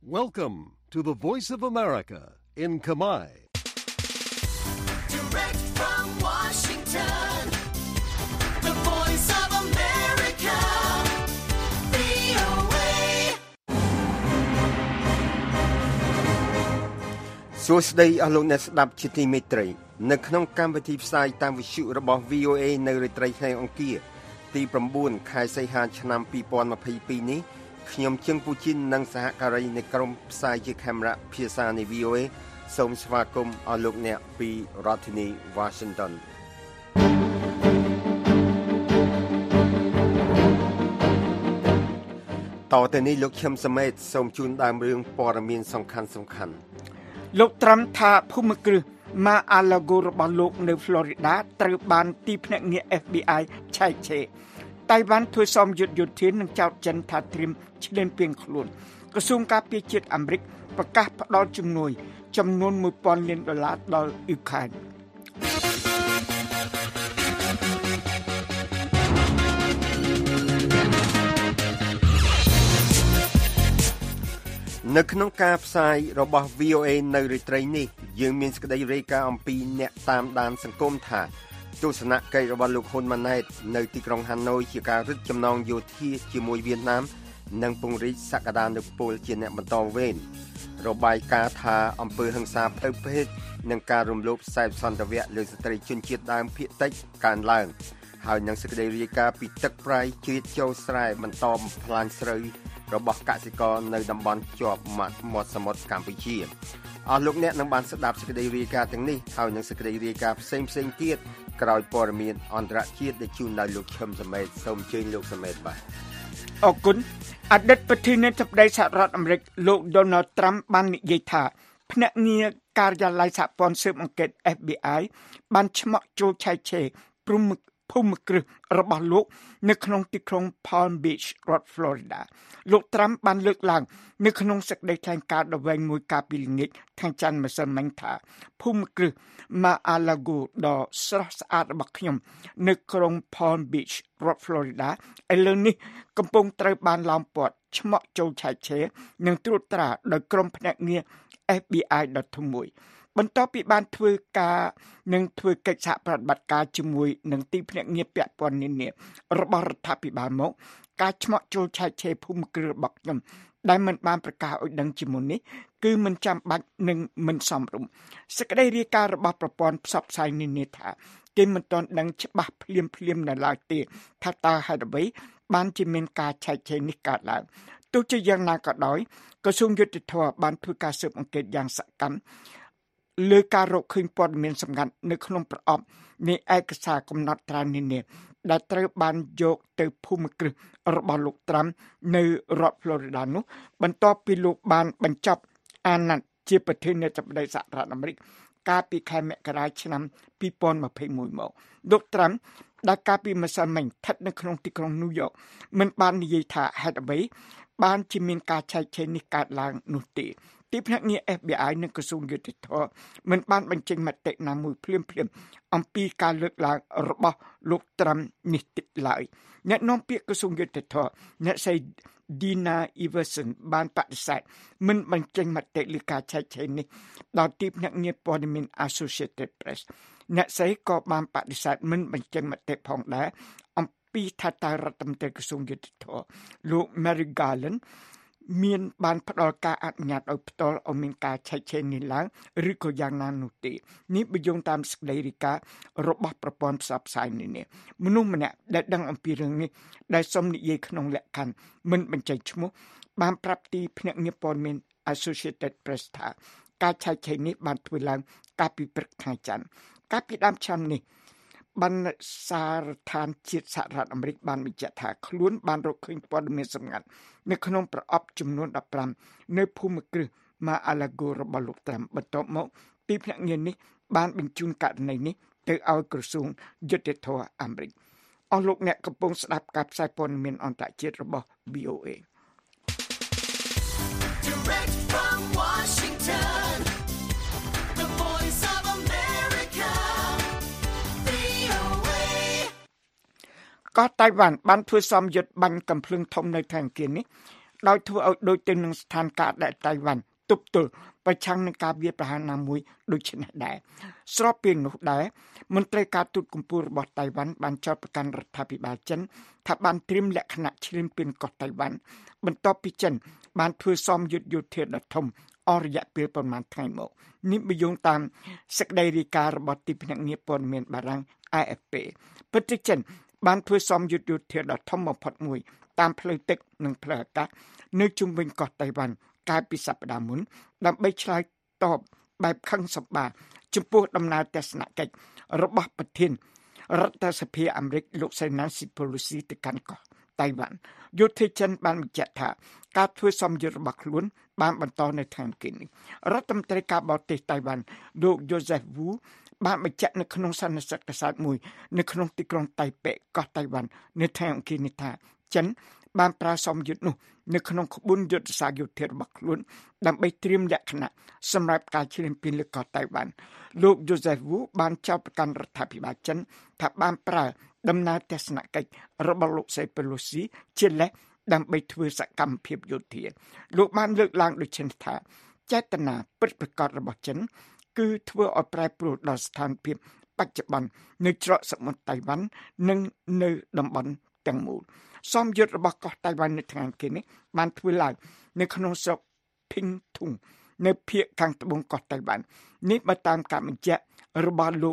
Welcome to the Voice of America in Khmer. Direct from Washington, the Voice of America, VOA. សួស្តីអស់លោកអ្នកស្ដាប់ជាទីមេត្រីនៅក្នុងកម្មវិធីផ្សាយតាមវិទ្យុរបស់ VOA នៅរាត្រីថ្ងៃអង្គារទី9ខែសីហាឆ្នាំ2022នេះខ្ញុំជឹងពូជីននិងសហការីនៃក្រុមផ្សាយជាខេមរៈភាសានៃ VOA សូមស្វាគមន៍អស់លោកអ្នកពីរដ្ឋធានី Washington តទៅនេះលោកឈឹមសមេតសូមជូនដើមរឿងព័ត៌មានសំខាន់លោកត្រាំថាភូមិគ្រឹះម៉ាអាឡាហ្គូរបស់លោកនៅ Florida ត្រូវបានទីភ្នាក់ងារ FBI ឆែកឆេរតៃវ៉ាន់ធ្វើសមយុទ្ធយោធានឹងចោទចិនថាត្រៀមឈ្លានពានខ្លួនក្រសួងការពារជាតិអាមេរិកប្រកាសផ្តល់ជំនួយចំនួន$1000 លានដល់អ៊ុក្រែននៅក្នុងការផ្សាយរបស់ VOA នៅរាត្រីនេះយើងមានសេចក្តីរាយការណ៍អំពីអ្នកតាមដានសង្គមថាទស្សនកិច្ចរបស់លោកហ៊ុនម៉ាណែតនៅទីក្រុងហាណូយជាការរឹតចំណងយោធាជាមួយវៀតណាមនិងពង្រីកសក្តានុពលជាអ្នកបន្តវេនរបាយការណ៍ថាអំពើហិង្សាផ្លូវភេទនិងការរំលោភខ្សែសន្តិវៈលើស្ត្រីជនជាតិដើមភាគតិចកើនឡើងហើយនឹងសេចក្តីរាយការណ៍ពីទឹកប្រៃជ្រៀតចូលស្រែបន្តបំផ្លាញស្រូវរបស់កសិករនៅតំបន់ជាប់មាត់សមុទ្រកម្ពុជាអស់លោកអ្នកនឹងបានស្ដាប់សេចក្តីរាយការណ៍ទាំងនេះហើយនឹងសេចក្តីរាយការណ៍ផ្សេងៗទៀតក្រោយព័ត៌មានអន្តរជាតិដែលជូនដោយលោកឈឹមសមេតសូមអញ្ជើញលោកសមេតបាទអរគុណអតីតប្រធានាធិបតីសហរដ្ឋអាមេរិកលោក Donald Trump បាននិយាយថាភ្នាក់ងារការិយាល័យសហព័ន្ធស៊ើបអង្កេត FBI បានឆ្មក់ចូលឆែកឆេរភូមិគ្រឹះរបស់លោកនៅក្នុងទីក្រុង Palm Beach រដ្ឋ Florida លោក Trump បានលើកឡើងនៅក្នុងសេចក្តីថ្លែងការណ៍ដ៏វែងមួយកាលពីល្ងាចថ្ងៃច័ន្ទម្សិលមិញថាភូមិគ្រឹះ Mar-a-Lago ដ៏ស្រស់ស្អាតរបស់ខ្ញុំនៅក្រុង Palm Beach រដ្ឋ Florida ឥឡូវនេះកំពុងត្រូវបានឡោមព័ទ្ធឆ្មក់ចូលឆែកឆេរនិងត្រួតត្រាដោយក្រុមភ្នាក់ងារ FBI ដ៏ធំមួយបន្ទាប់ពីបានធ្វើកិច្ចសហប្រតិបត្តិការជាមួយនឹងទីភ្នាក់ងារពាក់ព័ន្ធនានារបស់រដ្ឋាភិបាលមកការឆ្មក់ចូលឆែកឆេរភូមិគ្រឹះរបស់ខ្ញុំដែលមិនបានប្រកាសឲ្យដឹងជាមុននេះគឺមិនចាំបាច់និងមិនសមរម្យសេចក្តីរាយការណ៍របស់ប្រព័ន្ធផ្សព្វផ្សាយនានាថាគេមិនទាន់ដឹងច្បាស់ភ្លាមនៅឡើយទេថាតើហេតុអ្វីបានជាមានការឆែកឆេរនេះកើតឡើងទោះជាយ៉ាងណាក៏ដោយក្រសួងយុតិធម៌បានធ្វើការស៊ើបអង្កេតយ៉ាងសកម្មលើការរកឃើញព័ត៌មានសម្ងាត់នៅក្នុងប្រអប់នៃឯកសារកំណត់ត្រានានាដែលត្រូវបានយកទៅភូមិគ្រឹះរបស់លោកត្រាំនៅរដ្ឋ Florida នោះបន្ទាប់ពីលោកបានបញ្ចប់អាណត្តិជាប្រធានាធិបតីសហរដ្ឋអាមេរិកកាលពីខែមករាឆ្នាំ2021មកលោកត្រាំដែលកាលពីម្សិលមិញស្ថិតនៅក្នុងទីក្រុង New York មិនបាននិយាយថាហេតុអ្វីបានជាមានការឆែកឆេរនេះកើតឡើងនោះទេទីភ្នាក់ងារ FBI និងក្រសួងយុតិធម៌មិនបានបញ្ចេញមតិណាមួយភ្លាមអំពីការលើកឡើងរបស់លោកត្រាំនេះទៀតឡើយអ្នកនាំពាក្យក្រសួងយុតិធម៌អ្នកស្រី Dina Everson បានបដិសេធមិនបញ្ចេញមតិលើការឆែកឆេរនេះដល់ទីភ្នាក់ងារព័ត៌មាន Associated Press អ្នកស្រីក៏បានបដិសេធមិនបញ្ចេញមតិផងដែរអំពីថាតើរដ្ឋមន្ត្រីក្រសួងយុតិធម៌លោក Merrick Garland មានបានផ្ដល់ការអនុញ្ញាតឲ្យផ្ទាល់ឲ្យមានការឆែកឆេរនេះឡើងឬក៏យ៉ាងណានោះទេនេះបញ្យងតាមសេចក្តីរាយការណ៍របស់ប្រព័ន្ធផ្សព្វផ្សាយនេះមនុស្សម្នាក់ដែលដឹងអំពីរឿងនេះដែលសុំនិយាយក្នុងលក្ខខណ្ឌមិនបញ្ចេញឈ្មោះបានប្រាប់ទីភ្នាក់ងារព័ត៌មាន Associated Press ថាការឆែកឆេរនេះបានធ្វើឡើងកាលពីព្រឹកថ្ងៃច័ន្ទកាលពីដើមឆ្នាំនេះបណ្ឌសារឋានជាតិសហរដ្ឋអាមេរិកបានបញ្ជាក់ថាខ្លួនបានរកឃើញព័ត៌មានសម្ងាត់នៅក្នុងប្រអប់ចំនួន15នៅភូមិគ្រឹះ Mar-a-Lago របស់លោកត្រាំបន្ទាប់មកទីភ្នាក់ងារនេះបានបញ្ជូនករណីនេះទៅឲ្យក្រសួងយុតិធម៌អាមេរិកអស់លោកអ្នកកំពុងស្ដាប់ការផ្សាយព័ត៌មានអន្តរជាតិរបស់ VOA Direct from Washington, the Voice of America, VOA. ក៏តៃវ៉ាន់បានធ្វើសមយុទ្ធបាញ់កំភ្លើងធំនៅថ្ងៃអង្គារនេះដោយធ្វើឲ្យដូចទៅនឹងស្ថានភាពដែលតៃវ៉ាន់ទប់ទល់ប្រឆាំងនឹងការវាយប្រហារណាមួយដូចនេះដែរស្របពេលនោះដែរមន្ត្រីការទូតកម្ពុជារបស់តៃវ៉ាន់បានចោទប្រកាន់រដ្ឋាភិបាលចិនថាបានត្រៀមលក្ខណៈឈ្លានពានកោះតៃវ៉ាន់បន្ទាប់ពីចិនបានធ្វើសមយុទ្ធយោធាដ៏ធំអស់រយៈពេលប្រមាណថ្ងៃមកនេះបញ្យងតាមសេចក្តីរាយការណ៍របស់ទីភ្នាក់ងារព័ត៌មានបារាំង AFP ប្រទេសចិនបានធ្វើសមយុទ្ធយោធាដ៏ធំបំផុតមួយតាមផ្លូវទឹកនិងផ្លូវអាកាសនៅជុំវិញកោះតៃវ៉ាន់កាលពីសប្តាហ៍មុនដើម្បីឆ្លើយតបបែបខឹងសម្បារចំពោះដំណើរទស្សនកិច្ចរបស់ប្រធានរដ្ឋសភាអាមេរិកលោក Nancy Pelosi ទៅកាន់កោះតៃវ៉ាន់យោធាចិនបានបញ្ជាក់ថាការធ្វើសមយុទ្ធរបស់ខ្លួនបានបន្តនៅថ្ងៃអង្គារនេះរដ្ឋមន្ត្រីការបរទេសតៃវ៉ាន់លោក Joseph Wu បានបញ្ជាក់នៅក្នុងសន្និសីទកាសែតមួយនៅក្នុងទីក្រុងតៃប៉េកោះតៃវ៉ាន់នៅថ្ងៃអង្គារនេះថាចិនបានប្រើសមយុទ្ធនោះនៅក្នុងក្បួនយុទ្ធសាស្ត្រយោធារបស់ខ្លួនដើម្បីត្រៀមលក្ខណៈសម្រាប់ការឈ្លានពានលើកោះតៃវ៉ាន់លោក Joseph Wu បានចោទប្រកាន់រដ្ឋាភិបាលចិនថាបានប្រើដំណើរទស្សនកិច្ចរបស់លោក Pelosi ជាលេសដើម្បីធ្វើសកម្មភាពយោធាលោកបានលើកឡើងដូចនេះថាចេតនាពិតប្រាកដរបស់ចិនគឺធ្វើឲ្យប្រែប្រួលដល់ស្ថានភាពបច្ចុប្បន្ននៅច្រកសមុទ្រតៃវ៉ាន់និងនៅតំបន់ទាំងមូលសមយុទ្ធរបស់កោះតៃវ៉ាន់នៅថ្ងៃអង្គារនេះបានធ្វើឡើងនៅក្នុងស្រុក Pingtung នៅភាគខាងត្បូងកោះតៃវ៉ាន់នេះបើតាមការបញ្ជាក់របស់លោក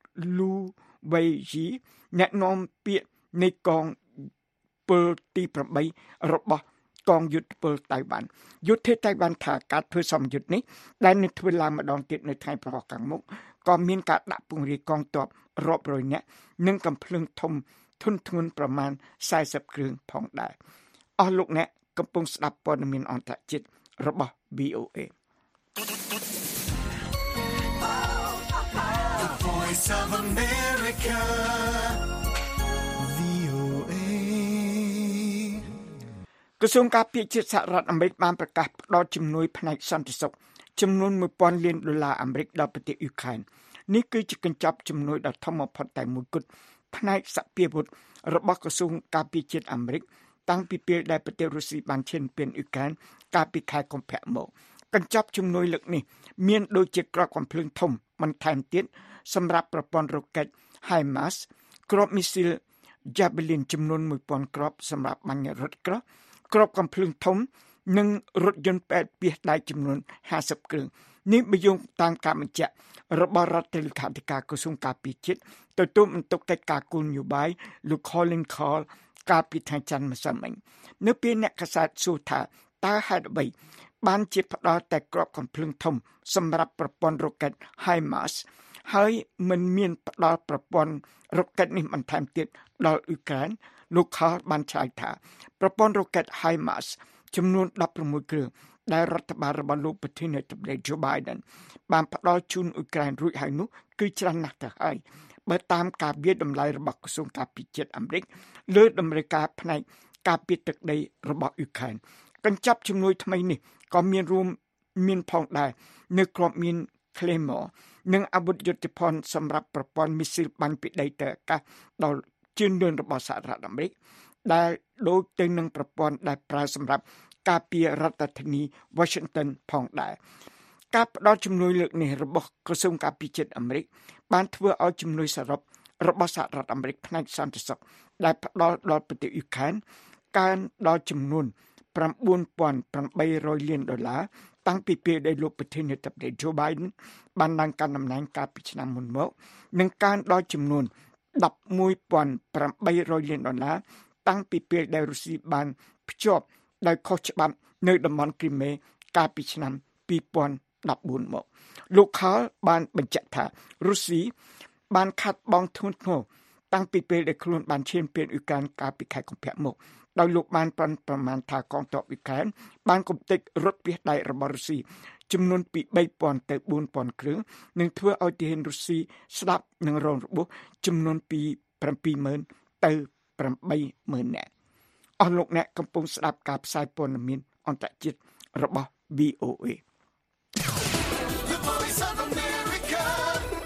Lu Weiyi អ្នកនាំពាក្យនៃកងពលទី8របស់កងយុទ្ធពលតៃវ៉ាន់យុទ្ធតៃវ៉ាន់ថាការធ្វើសមយុទ្ធនេះដែលនឹងធ្វើឡើងម្ដងទៀតនៅថ្ងៃប្រហោះខាងមុខក៏មានការដាក់ពង្រាយកងទ័ពរាប់រយនាក់និងកំភ្លើងធំធុនធ្ងន់ប្រមាណ40គ្រឿងផងដែរអស់លោកអ្នកកំពុងស្ដាប់ព័ត៌មានអន្តរជាតិរបស់ VOA The Voice of America. VOA. ក្រសួងការពារជាតិសហរដ្ឋអាមេរិកបានប្រកាសផ្តល់ជំនួយផ្នែកសន្តិសុខចំនួន$1000 លានអាមេរិកដល់ប្រទេសអ៊ុយក្រែននេះគឺជាកញ្ចប់ជំនួយដ៏ធំបំផុតតែមួយគត់ផ្នែកសពាវុធរបស់ក្រសួងការពារជាតិអាមេរិកតាំងពីពេលដែលប្រទេសរុស្ស៊ីបានឈានពានអ៊ុយក្រែនកាលពីខែកុម្ភៈមកកញ្ចប់ជំនួយលើកនេះមានដូចជាគ្រាប់កាំភ្លើងធំបន្ថែមទៀតសម្រាប់ប្រព័ន្ធរ៉ុកែត HIMARS គ្រាប់មីស៊ីល Javelin ចំនួន1000គ្រាប់សម្រាប់បាញ់រថក្រោះគ្រាប់កាំភ្លើងធំនិងរថយន្តប៉ែតពាសដៃចំនួន50គ្រឿងនេះបញ្យងតាមការបញ្ជាក់របស់រដ្ឋលេខាធិការក្រសួងការពារជាតិទទួលបន្ទុកកិច្ចការគោលនយោបាយលោក Colin Kahl កាលពីថ្ងៃច័ន្ទម្សិលមិញនៅពេលអ្នកកាសែតសួរថាតើហេតុអ្វីបានជាផ្ដល់តែគ្រាប់កាំភ្លើងធំសម្រាប់ប្រព័ន្ធរ៉ុកែត HIMARS ហើយមិនមានផ្ដល់ប្រព័ន្ធរ៉ុកែតនេះបន្ថែមទៀតដល់អ៊ុយក្រែនលោក Kahl បានឆ្លើយថាប្រព័ន្ធរ៉ុកែត HIMARS ចំនួន16គ្រឿងដែលរដ្ឋបាលរបស់លោកប្រធានាធិបតី Joe Biden បានផ្ដល់ជូនអ៊ុយក្រែនរួចហើយនោះគឺច្រើនណាស់ទៅហើយបើតាមការវាយតម្លៃរបស់ក្រសួងការពារជាតិអាមេរិកលើតម្រូវការផ្នែកការពារទឹកដីរបស់អ៊ុយក្រែនកញ្ចប់ជំនួយថ្មីនេះក៏មានផងដែរនៅគ្រាប់មាន Claymore និងអាវុធយុទ្ធភ័ណ្ឌសម្រាប់ប្រព័ន្ធមីស៊ីលបាញ់ពីដីទៅអាកាសដល់ជឿនលឿនរបស់សហរដ្ឋអាមេរិកដែលដូចទៅនឹងប្រព័ន្ធដែលប្រើសម្រាប់ការពាររដ្ឋធានី Washington ផងដែរការផ្ដល់ជំនួយលើកនេះរបស់ក្រសួងការពារជាតិអាមេរិកបានធ្វើឲ្យជំនួយសរុបរបស់សហរដ្ឋអាមេរិកផ្នែកសន្តិសុខដែលផ្ដល់ដល់ប្រទេសអ៊ុយក្រែនកើនដល់ចំនួន$9,800 លានតាំងពីពេលដែលលោកប្រធានាធិបតី Joe Biden បានឡើងកាន់តំណែងកាលពីឆ្នាំមុនមកនិងកើនដល់ចំនួន$11,800 លានតាំងពីពេលដែលរុស្ស៊ីបានភ្ជាប់ដោយខុសច្បាប់នៅតំបន់គ្រីមេកាលពីឆ្នាំ2014មកលោក Kahl បានបញ្ជាក់ថារុស្ស៊ីបានខាត់បងធ្ងន់ធ្ងរតាំងពីពេលដែលខ្លួនបានឈានពានអ៊ុយក្រែនកាលពីខែកុម្ភៈមកដោយលោកបានប្រមាណថាកងទ័ពអ៊ុយក្រែនបានគំទេចរថពាសដៃរបស់រុស្ស៊ីចំនួនពី3000ទៅ4000គ្រឿងនិងធ្វើឲ្យទាហានរុស្ស៊ីស្លាប់និងរងរបួសចំនួនពី70000ទៅ80000នាក់អស់លោកអ្នកកំពុងស្ដាប់ការផ្សាយព័ត៌មានអន្តរជាតិរបស់ VOA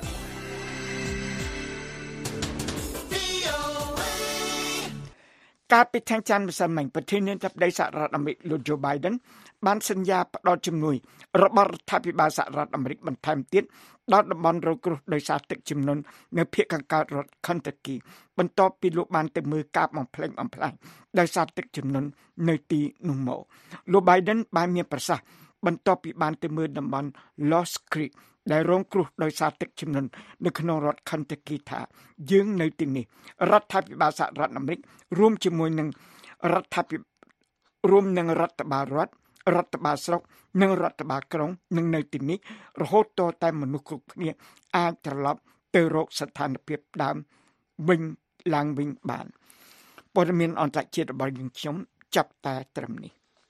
កកាលពីថ្ងៃច័ន្ទម្សិលមិញប្រធានាធិបតីសហរដ្ឋអាមេរិកលោក Joe Biden បានសន្យាផ្តល់ជំនួយរបស់រដ្ឋាភិបាលសហរដ្ឋអាមេរិកបន្ថែមទៀតដល់តំបន់រងគ្រោះដោយសារទឹកជំនន់នៅភាគខាងកើតរដ្ឋ Kentucky បន្ទាប់ពីលោកបានទៅមើលការបំផ្លិចបំផ្លាញដោយសារទឹកជំនន់នៅទីនោះមកលោក Biden បានមានប្រសាសន៍បន្ទាប់ពីបានទៅមើលតំបន់ Lost Creek ដែលរងគ្រោះដោយសារទឹកជំនន់នៅក្នុងរដ្ឋ Kentucky ថាយើងនៅទីនេះរដ្ឋាភិបាលសហរដ្ឋអាមេរិករួមជាមួយនឹងរដ្ឋាភិបាលរដ្ឋបាលស្រុកនិងរដ្ឋបាលក្រុងនឹងនៅទីនេះរហូតតតែមនុស្សគ្រប់គ្នាអាចត្រឡប់ទៅរកស្ថានភាពដើមឡើងវិញបានព័ត៌មានអន្តរជាតិរបស់យើងខ្ញុំចាប់តែត្រឹមនេះ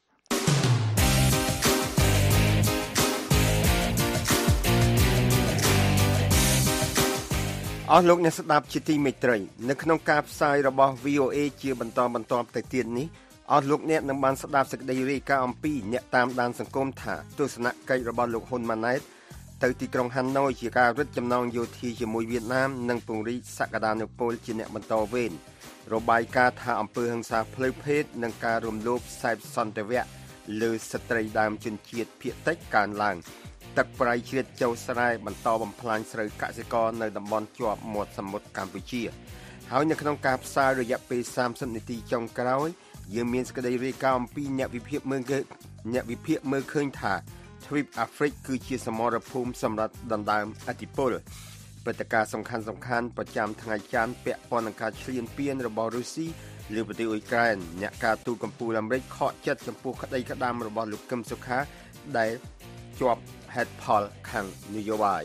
អស់លោកអ្នកស្ដាប់ជាទីមេត្រីនៅក្នុងការផ្សាយរបស់ VOA ជាបន្តទៅទៀតនេះអស់លោកអ្នកនឹងបានស្ដាប់សេចក្តីរាយការណ៍អំពីអ្នកតាមដានសង្គមថាទស្សនកិច្ចរបស់លោកហ៊ុនម៉ាណែតទៅទីក្រុងហាណូយជាការរឹតចំណងយោធាជាមួយវៀតណាមនិងពង្រីកសក្តានុពលជាអ្នកបន្តវេនរបាយការណ៍ថាអំពើហិង្សាផ្លូវភេទនិងការរំលោភខ្សែសន្តិវៈលើស្ត្រីដើមជនជាតិភាគតិចកើនឡើងទឹកប្រៃជ្រៀតចូលស្រែបន្តបំផ្លាញស្រូវកសិករនៅតំបន់ជាប់មាត់សមុទ្រកម្ពុជាហើយនៅក្នុងការផ្សាយរយៈពេល30នាទីចុងក្រោយយើងមានសេចក្តីរាយការណ៍អំពីអ្នកវិភាគមើលឃើញថាទ្វីបអាហ្វ្រិកគឺជាសមរភូមិសម្រាប់ដណ្ដើមឥទ្ធិពលព្រឹត្តិការណ៍សំខាន់ប្រចាំថ្ងៃច័ន្ទពាក់ព័ន្ធនឹងការឈ្លានពានរបស់រុស្ស៊ីលើប្រទេសអ៊ុយក្រែនអ្នកការទូតកំពូលអាមេរិកខកចិត្តចំពោះក្តីក្តាមរបស់លោកកឹមសុខាដែលជាប់ហេតុផលខាងនយោបាយ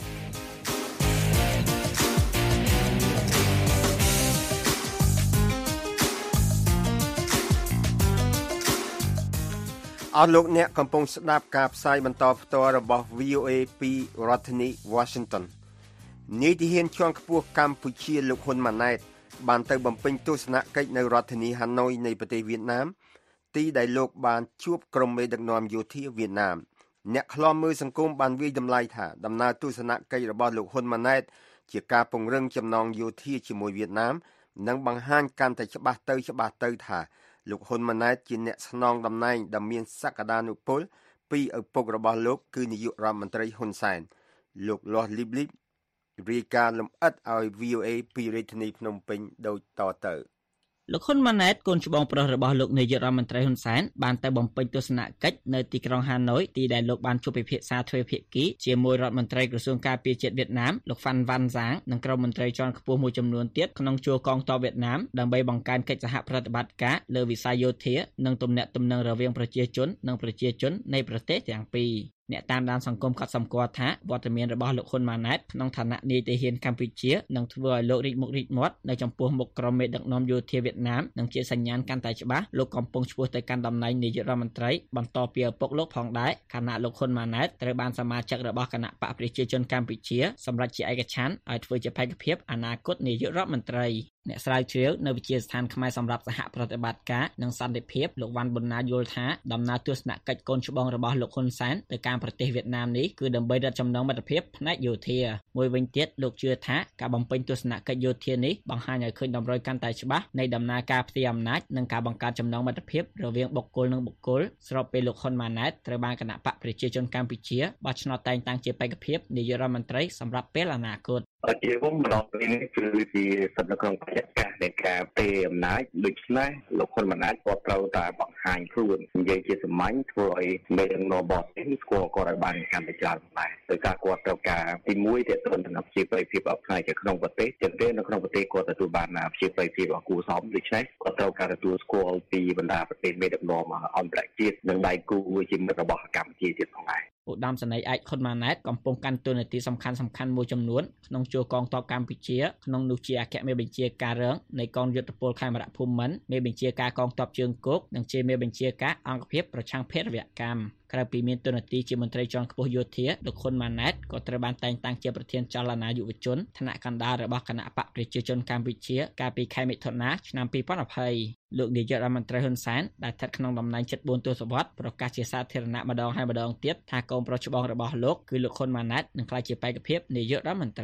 អស់លោកអ្នកកំពុងស្ដាប់ការផ្សាយបន្តផ្ទាល់របស់ VOA ពីរដ្ឋធានី Washington នាយទាហានជាន់ខ្ពស់កម្ពុជាលោកហ៊ុនម៉ាណែតបានទៅបំពេញទស្សនកិច្ចនៅរដ្ឋធានីហាណូយនៃប្រទេសវៀតណាមទីដែលលោកបានជួបក្រុមមេដឹកនាំយោធាវៀតណាមអ្នកខ្លាំមើលសង្គមបានវាយតម្លៃថាដំណើរទស្សនកិច្ចរបស់លោកហ៊ុនម៉ាណែតជាការពង្រឹងចំណងយោធាជាមួយវៀតណាមនិងបង្ហាញកាន់តែច្បាស់ទៅថាលោកហ៊ុនម៉ាណែតជាអ្នកស្នងតំណែងដ៏មានសក្តានុពលពីឪពុករបស់លោកគឺនាយករដ្ឋមន្ត្រីហ៊ុនសែនលោកលាស់លីបរាយការណ៍លម្អិតឲ្យ VOA ពីរាជធានីភ្នំពេញដូចតទៅលោកហ៊ុនម៉ាណែតកូនច្បងប្រុសរបស់លោកនាយករដ្ឋមន្ត្រីហ៊ុនសែនបានទៅបំពេញទស្សនកិច្ចនៅទីក្រុងហាណូយទីដែលលោកបានជួបពិភាក្សាទ្វេភាគីជាមួយរដ្ឋមន្ត្រីក្រសួងការពារជាតិវៀតណាមលោកហ្វាន់វ៉ាន់ហ្សាងនិងក្រុមមន្ត្រីជាន់ខ្ពស់មួយចំនួនទៀតក្នុងជួរកងទ័ពវៀតណាមដើម្បីបង្កើនកិច្ចសហប្រតិបត្តិការលើវិស័យយោធានិងទំនាក់ទំនងរវាងប្រជាជននិងប្រជាជននៃប្រទេសទាំងពីរអ្នកតាមដានសង្គមកត់សម្គាល់ថាវត្តមានរបស់លោកហ៊ុនម៉ាណែតក្នុងឋានៈនាយទាហានកម្ពុជានឹងធ្វើឲ្យលោករីកមុខរីកមាត់នៅចំពោះមុខក្រុមមេដឹកនាំយោធាវៀតណាមនិងជាសញ្ញាណកាន់តែច្បាស់លោកកំពុងឆ្ពោះទៅកាន់តំណែងនាយករដ្ឋមន្ត្រីបន្តពីឪពុកលោកផងដែរខណៈលោកហ៊ុនម៉ាណែតត្រូវបានសមាជិករបស់គណៈបកប្រជាជនកម្ពុជាសម្រេចជាឯកច្ឆន្ទឲ្យធ្វើជាបេក្ខភាពអនាគតនាយករដ្ឋមន្ត្រីអ្នកស្រាវជ្រាវនៅវិទ្យាស្ថានខ្មែរសម្រាប់សហប្រតិបត្តិការនិងសន្តិភាពលោកវ៉ាន់ប៊ុនណាយល់ថាដំណើរទស្សនកិច្ចកូនច្បងរបស់លោកហ៊ុនសែនទៅកាន់ប្រទេសវៀតណាមនេះគឺដើម្បីរឹតចំណងមិត្តភាពផ្នែកយោធាមួយវិញទៀតលោកជឿថាការបំពេញទស្សនកិច្ចយោធានេះបង្ហាញឲ្យឃើញតម្រុយកាន់តែច្បាស់នៃដំណើរការផ្ទេរអំណាចនិងការបង្កើតចំណងមិត្តភាពរវាងបុគ្គលនិងបុគ្គលស្របពេលលោកហ៊ុនម៉ាណែតត្រូវបានគណៈបកប្រជាជនកម្ពុជាបោះឆ្នោតតែងតាំងជាបេក្ខភាពនាយករដ្ឋមន្ត្រីសម្រាប់ពេលអនាគតជាវងម្ដងនេះគឺជាស្ថិតនៅក្នុងបរិយាកាសនៃការពេអំណាចដូច្នេះលោកហ៊ុនម៉ាណែតគាត់ត្រូវតែបង្ហាញខ្លួននិយាយជាសាមញ្ញធ្វើឲ្យមេដឹកនាំរបស់នេះស្គាល់គាត់ឲ្យបានកាន់តែច្រើនដែរដោយការគាត់ត្រូវការទី1ទាក់ទងនឹងប្រជាប្រិយភាពផ្នែកក្នុងប្រទេសទាំងនៅក្នុងប្រទេសគាត់ទទួលបានប្រជាប្រិយភាពគួរសមដូច្នេះគាត់ត្រូវការទទួលស្គាល់ពីបណ្ដាប្រទេសមេដឹកនាំអន្តរជាតិនិងដៃគូជាមិត្តរបស់កម្ពុជាទៀតផងដែរឧត្តមសេនីយ៍ឯកហ៊ុនម៉ាណែតកំពុងកាន់តួនាទីសំខាន់មួយចំនួនក្នុងជួរកងទ័ពកម្ពុជាក្នុងនោះជាអគ្គមេបញ្ជាការរងនៃកងយុទ្ធពលខេមរៈភូមិន្ទមេបញ្ជាការកងទ័ពជើងគោកនិងជាមេបញ្ជាការអង្គភាពប្រឆាំងភេរវកម្មក្រៅពីមានតួនាទីជាមន្ត្រីជាន់ខ្ពស់យោធាលោកហ៊ុនម៉ាណែតក៏ត្រូវបានតែងតាំងជាប្រធានចលនាយុវជនថ្នាក់កណ្ដាលរបស់គណៈបកប្រជាជនកម្ពុជាកាលពីខែមិថុនាឆ្នាំ2020លោកនាយករដ្ឋមន្ត្រីហ៊ុនសែនដែលស្ថិតក្នុងតំណែងជិត4ទសវត្សរ៍ប្រកាសជាសាធារណៈម្ដងហើយម្ដងទៀតថាកូនប្រុសច្បងរបស់លោកគឺលោកហ៊ុនម៉ាណែតនឹងក្លាយជាបេក្ខភាពនាយករដ្ឋមន្ត្រី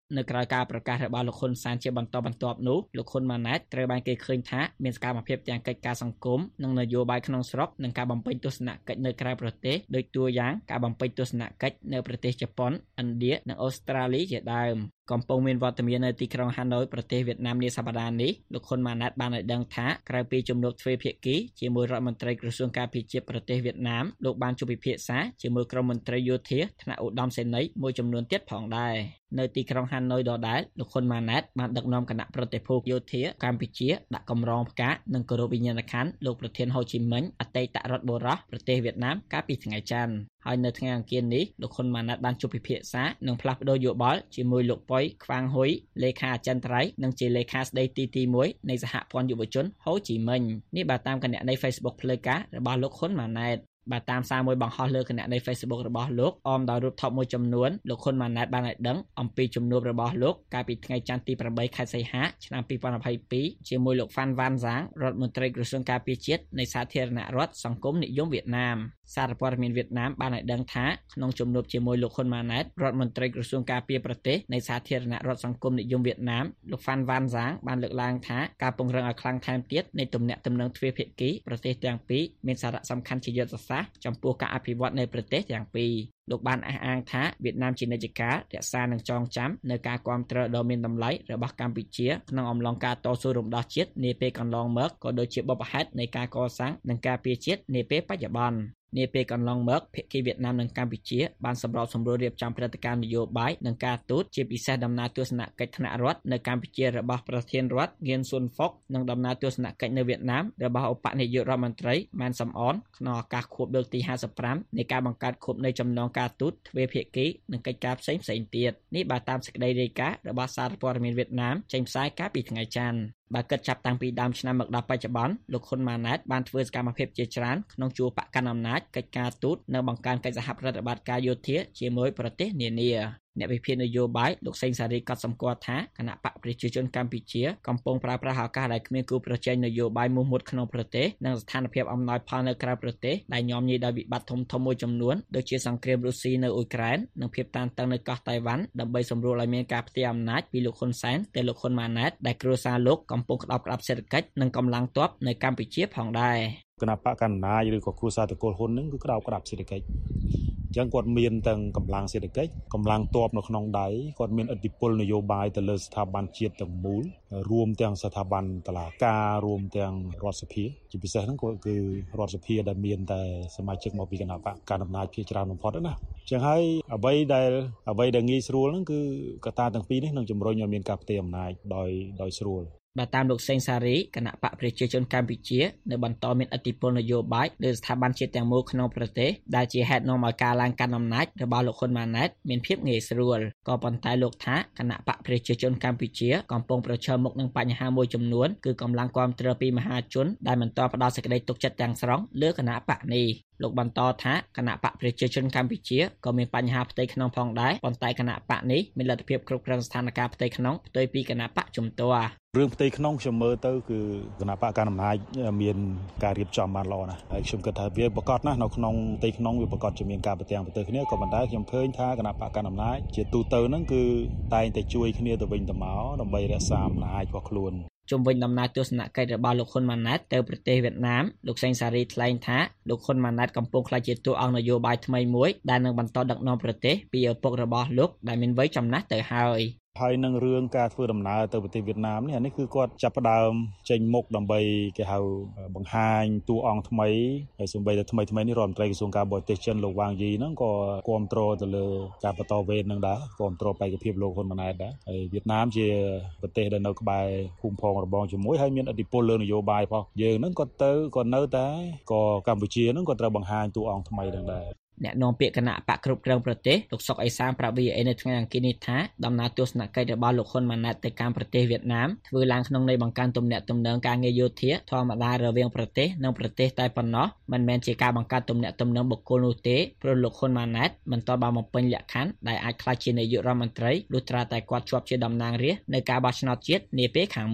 នៅក្រៅការប្រកាសរបស់លោកហ៊ុនសែនជាបន្តបន្ទាប់នោះលោកហ៊ុនម៉ាណែតត្រូវបានគេឃើញថាមានសកម្មភាពទាំងកិច្ចការសង្គមនិងនយោបាយក្នុងស្រុកនិងការបំពេញទស្សនកិច្ចនៅក្រៅប្រទេសដូចតួយ៉ាងការបំពេញទស្សនកិច្ចនៅប្រទេសជប៉ុនឥណ្ឌានិងអូស្ត្រាលីជាដើមកំពុងមានវត្តមាននៅទីក្រុងហាណូយប្រទេសវៀតណាមនាសប្តាហ៍នេះលោកហ៊ុនម៉ាណែតបានឲ្យដឹងថាក្រៅពីជំនួបទ្វេភាគីជាមួយរដ្ឋមន្ត្រីក្រសួងការពារជាតិប្រទេសវៀតណាមលោកបានជួបពិភាក្សាជាមួយក្រុមមន្ត្រីយោធាថ្នាក់ឧត្តមសេនីយ៍មួយចំនួនទៀតផងដែរនៅទីក្រុងហាណូយដដែលលោកហ៊ុនម៉ាណែតបានដឹកនាំគណៈប្រតិភូយោធាកម្ពុជាដាក់កម្រងផ្កានិងគោរពវិញ្ញាណក្ខន្ធលោកប្រធានហូជីមិញអតីតរដ្ឋបុរសប្រទេសវៀតណាមកាលពីថ្ងៃច័ន្ទហើយនៅថ្ងៃអង្គារនេះលោកហ៊ុនម៉ាណែតបានជួបពិភាក្សានិងផ្លាស់ប្តូរយោបល់ជាមួយលោកប៉ុយខ្វាងហ៊ុយលេខាអចិន្ត្រៃយ៍និងជាលេខាស្ដីទី1នៃសហព័ន្ធយុវជនហូជីមិញនេះបើតាមគណនី Facebook ផ្លូវការរបស់លោកហ៊ុនម៉ាណែតបាទតាមសារមួយបង្ហោះលើគណនី Facebook របស់លោកអមដោយរូបថតមួយចំនួនលោកហ៊ុនម៉ាណែតបានឲ្យដឹងអំពីជំនួបរបស់លោកកាលពីថ្ងៃច័ន្ទទី8ខែសីហាឆ្នាំ2022ជាមួយលោកហ្វាន់វ៉ាន់ហ្សាងរដ្ឋមន្ត្រីក្រសួងការពារជាតិនៃសាធារណរដ្ឋសង្គមនិយមវៀតណាមសារព័ត៌មានវៀតណាមបានឲ្យដឹងថាក្នុងជំនួបជាមួយលោកហ៊ុនម៉ាណែតរដ្ឋមន្ត្រីក្រសួងការពារប្រទេសនៃសាធារណរដ្ឋសង្គមនិយមវៀតណាមលោកហ្វាន់វ៉ាន់ហ្សាងបានលើកឡើងថាការពង្រឹងឲ្យខ្លាំងថែមទៀតនៃទំនាក់ទំនងទ្វេភាគីប្រទេសទាំងពីរមានសារៈសំខាន់ជាយុទ្ធសាស្ត្រចំពោះការអភិវឌ្ឍនៃប្រទេសទាំងពីរលោកបានអះអាងថាវៀតណាមជានិច្ចកាលរក្សានិងចងចាំនៅការគាំទ្រដ៏មានតម្លៃរបស់កម្ពុជាក្នុងអំឡុងការតស៊ូរំដោះជាតិនាពេលកន្លងមកក៏ដូចជាបុព្វហេតុនៃការកសាងនិងការពារជាតិនាពេលបច្ចុប្បន្ននាពេលកន្លងមកភាគីវៀតណាមនិងកម្ពុជាបានសម្របសម្រួលរៀបចំព្រឹត្តិការណ៍នយោបាយនិងការទូតជាពិសេសដំណើរទស្សនកិច្ចថ្នាក់រដ្ឋនៅកម្ពុជារបស់ប្រធានរដ្ឋងៀនស៊ុនហ្វុកនិងដំណើរទស្សនកិច្ចនៅវៀតណាមរបស់ឧបនាយករដ្ឋមន្ត្រីម៉ានសំអនក្នុងឱកាសខួបលើកទី55នៃការបង្កើតខួបនៃចំណងការទូតទ្វេភាគីនិងកិច្ចការផ្សេងៗទៀតនេះបើតាមសេចក្តីរាយការណ៍របស់សារព័ត៌មានវៀតណាមចេញផ្សាយកាលពីថ្ងៃច័ន្ទបើគិតចាប់តាំងពីដើមឆ្នាំមកដល់បច្ចុប្បន្នលោកហ៊ុនម៉ាណែតបានធ្វើសកម្មភាពជាច្រើនក្នុងជួរបកកាន់អំណាចកិច្ចការទូតនិងបង្កើនកិច្ចសហប្រតិបត្តិការយោធាជាមួយប្រទេសនានាអ្នកវិភាគនយោបាយលោកសេងសារីក៏សម្គាល់ថាគណៈបកប្រជាជនកម្ពុជាកំពុងប្រើប្រាស់ឱកាសដែលគ្មានគូប្រជែងនយោបាយមោះមុតក្នុងប្រទេសនិងស្ថានភាពអំណោយផលនៅក្រៅប្រទេសដែលញោមញីដោយវិបត្តិធំមួយចំនួនដូចជាសង្គ្រាមរុស្ស៊ីនៅអ៊ុយក្រែននិងភាពតានតឹងនៅកោះតៃវ៉ាន់ដើម្បីសម្រួលឲ្យមានការផ្ទេរអំណាចពីលោកហ៊ុនសែនទៅលោកហ៊ុនម៉ាណែតដែលគ្រួសារលោកកំពុងក្តោបក្តាប់សេដ្ឋកិច្ចនិងកម្លាំងទ័ពនៅកម្ពុជាផងដែរគណៈបកកណ្ដាលឬក៏គ្រួសារតកូលហ៊ុននឹងគឺក្តោបក្តាប់សេដ្ឋកិច្ចអញ្ចឹងគាត់មានទាំងកម្លាំងសេដ្ឋកិច្ចកម្លាំងទ័ពនៅក្នុងដៃគាត់មានឥទ្ធិពលនយោបាយទៅលើស្ថាប័នជាតិទាំងមូលរួមទាំងស្ថាប័នតុលាការរួមទាំងរដ្ឋសភាជាពិសេសហ្នឹងគឺរដ្ឋសភាដែលមានតែសមាជិកមកពីគណៈបកកណ្ដាលអំណាចភាគច្រើនបំផុតណាអញ្ចឹងហើយអ្វីដែលងាយស្រួលហ្នឹងគឺកត្តាទាំងពីរនេះនឹងជំរុញឲ្យមានការផ្ទេរអំណាចដោយស្រួលបើតាមលោកសេងសារីគណៈបកប្រជាជនកម្ពុជានៅបន្តមានឥទ្ធិពលនយោបាយលើស្ថាប័នជាតិទាំងមូលក្នុងប្រទេសដែលជាហេតុនាំឲ្យការឡើងកាន់អំណាចរបស់លោកហ៊ុនម៉ាណែតមានភាពងាយស្រួលក៏ប៉ុន្តែលោកថាគណៈបកប្រជាជនកម្ពុជាកំពុងប្រឈមមុខនឹងបញ្ហាមួយចំនួនគឺកម្លាំងគាំទ្រពីមហាជនដែលមិនទាន់ផ្ដល់សេចក្តីទុកចិត្តទាំងស្រុងលើគណៈបកនេះលោកបន្តថាគណៈបកប្រជាជនកម្ពុជាក៏មានបញ្ហាផ្ទៃក្នុងផងដែរប៉ុន្តែគណៈបកនេះមានលទ្ធភាពគ្រប់គ្រងស្ថានភាពផ្ទៃក្នុងផ្ទុយពីគណៈបកជំទាស់រឿងផ្ទៃក្នុងខ្ញុំមើលទៅគឺគណៈបកកណ្ដាលអំណាចមានការរៀបចំបានល្អណាស់ហើយខ្ញុំគិតថាវាប្រកបណាស់នៅក្នុងផ្ទៃក្នុងវាប្រកបជាមានការប្រទាំងប្រទើគ្នាក៏ប៉ុន្តែខ្ញុំឃើញថាគណៈបកកណ្ដាលអំណាចជាទូទៅហ្នឹងគឺតែងតែជួយគ្នាទៅវិញទៅមកដើម្បីរក្សាអំណាចរបស់ខ្លួនជុំវិញដំណើរទស្សនកិច្ចរបស់លោកហ៊ុនម៉ាណែតទៅប្រទេសវៀតណាមលោកសេងសារីថ្លែងថាលោកហ៊ុនម៉ាណែតកំពុងក្លាយជាតួអង្គនយោបាយថ្មីមួយដែលនឹងបន្តដឹកនាំប្រទេសពីឪពុករបស់លោកដែលមានវ័យចំណាស់ទៅហើយនឹងរឿងការធ្វើដំណើរទៅប្រទេសវៀតណាមនេះគឺគាត់ចាប់ផ្ដើមចេញមុខដើម្បីគេហៅបង្ហាញតួអង្គថ្មីហើយសូម្បីតែថ្មីនេះរដ្ឋមន្ត្រីក្រសួងការបរទេសចិនលោកវ៉ាងយីហ្នឹងក៏គាំទ្រទៅលើការបន្តវេនហ្នឹងដែរគាំទ្របេក្ខភាពលោកហ៊ុនម៉ាណែតដែរហើយវៀតណាមជាប្រទេសដែលនៅក្បែរភូមិផងរបងជាមួយហើយមានឥទ្ធិពលលើនយោបាយផងយើងហ្នឹងក៏នៅតែក៏កម្ពុជាហ្នឹងក៏ត្រូវបង្ហាញតួអង្គថ្មីដែរអ្នកនាំពាក្យគណៈបកគ្រប់គ្រងប្រទេសលោកសុកអេសានប្រាប់ VOA នៅថ្ងៃអង្គារនេះថាដំណើរទស្សនកិច្ចរបស់លោកហ៊ុនម៉ាណែតទៅកាន់ប្រទេសវៀតណាមធ្វើឡើងក្នុងន័យបង្កើនទំនាក់ទំនងការងារយោធាធម្មតារវាងប្រទេសនិងប្រទេសតែប៉ុណ្ណោះមិនមែនជាការបង្កើតទំនាក់ទំនងបុគ្គលនោះទេព្រោះលោកហ៊ុនម៉ាណែតមិនទាន់បានបំពេញលក្ខខណ្ឌដែលអាចក្លាយជានាយករដ្ឋមន្ត្រីលុះត្រាតែគាត់ជាប់ជាតំណាងរាស្ត្រនៅការបោះឆ្នោតជាតិនាពេលខាងមុខ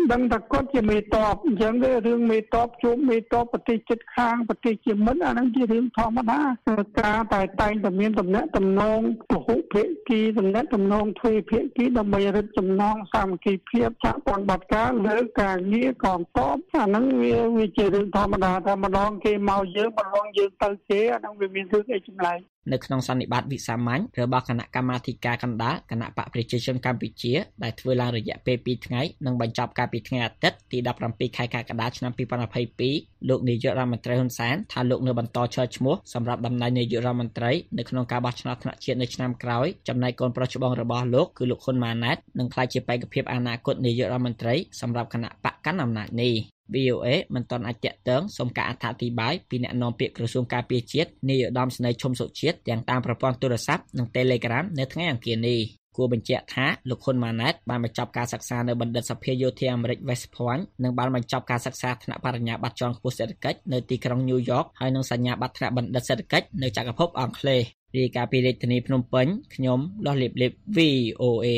ដឹងថាគាត់ជាមេតបអញ្ចឹងរឿងមេតបជួបមេតបប្រទេសជិតខាងប្រទេសជាមិត្តអាហ្នឹងជារឿងធម្មតាការតែតែងតែមានតំណែងតំណងពហុភាគីតំណែងតំណងទ្វេភាគីដើម្បីរឹតចំណងសាមគ្គីភាពសហប្រតិបត្តិការលើការងារកងទ័ពអាហ្នឹងវាជារឿងធម្មតាតែម្ដងគេមកយើងម្ដងយើងទៅគេអាហ្នឹងវាមានរឿងអីចម្លែកនៅក្នុងសន្និបាតវិសាមញ្ញរបស់គណៈកម្មាធិការកណ្ដាលគណៈបកប្រជាជនកម្ពុជាដែលធ្វើឡើងរយៈពេល2ថ្ងៃនិងបញ្ចប់កាលពីថ្ងៃអាទិត្យទី17ខែកក្កដាឆ្នាំ2022លោកនាយករដ្ឋមន្ត្រីហ៊ុនសែនថាលោកនៅបន្តឈរឈ្មោះសម្រាប់តំណែងនាយករដ្ឋមន្ត្រីនៅក្នុងការបោះឆ្នោតថ្នាក់ជាតិនៅឆ្នាំក្រោយចំណែកកូនប្រុសច្បងរបស់លោកគឺលោកហ៊ុនម៉ាណែតនឹងក្លាយជាបេក្ខភាពអនាគតនាយករដ្ឋមន្ត្រីសម្រាប់គណៈបកកណ្ដាលអំណាចនេះVOA មិនទាន់អាចតាក់ទងសូមការអត្ថាធិប្បាយពីអ្នកនាំពាក្យក្រសួងការពារជាតិនាយឧត្តមសេនីយ៍ឈុំសុជាតិទាំងតាមប្រព័ន្ធទូរស័ព្ទនិង Telegram នៅថ្ងៃអង្គារនេះគួរបញ្ជាក់ថាលោកហ៊ុនម៉ាណែតបានបញ្ចប់ការសិក្សានៅបណ្ឌិតសភាយោធាអាមេរិក West Point និងបានបញ្ចប់ការសិក្សាថ្នាក់បរិញ្ញាបត្រជាន់ខ្ពស់សេដ្ឋកិច្ចនៅទីក្រុង New York ហើយនឹងសញ្ញាបត្រថ្នាក់បណ្ឌិតសេដ្ឋកិច្ចនៅចក្រភពអង់គ្លេសរាយការណ៍ពីរាជធានីភ្នំពេញខ្ញុំលោះលៀបលៀប VOA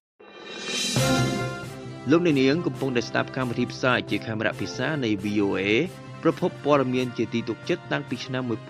លោកអ្នកនាងកំពុងតែស្ដាប់កម្មវិធីផ្សាយជាខេមរៈភាសានៃ VOA ប្រភពព័ត៌មានជាទីទុកចិត្តតាំងពីឆ្នាំ1955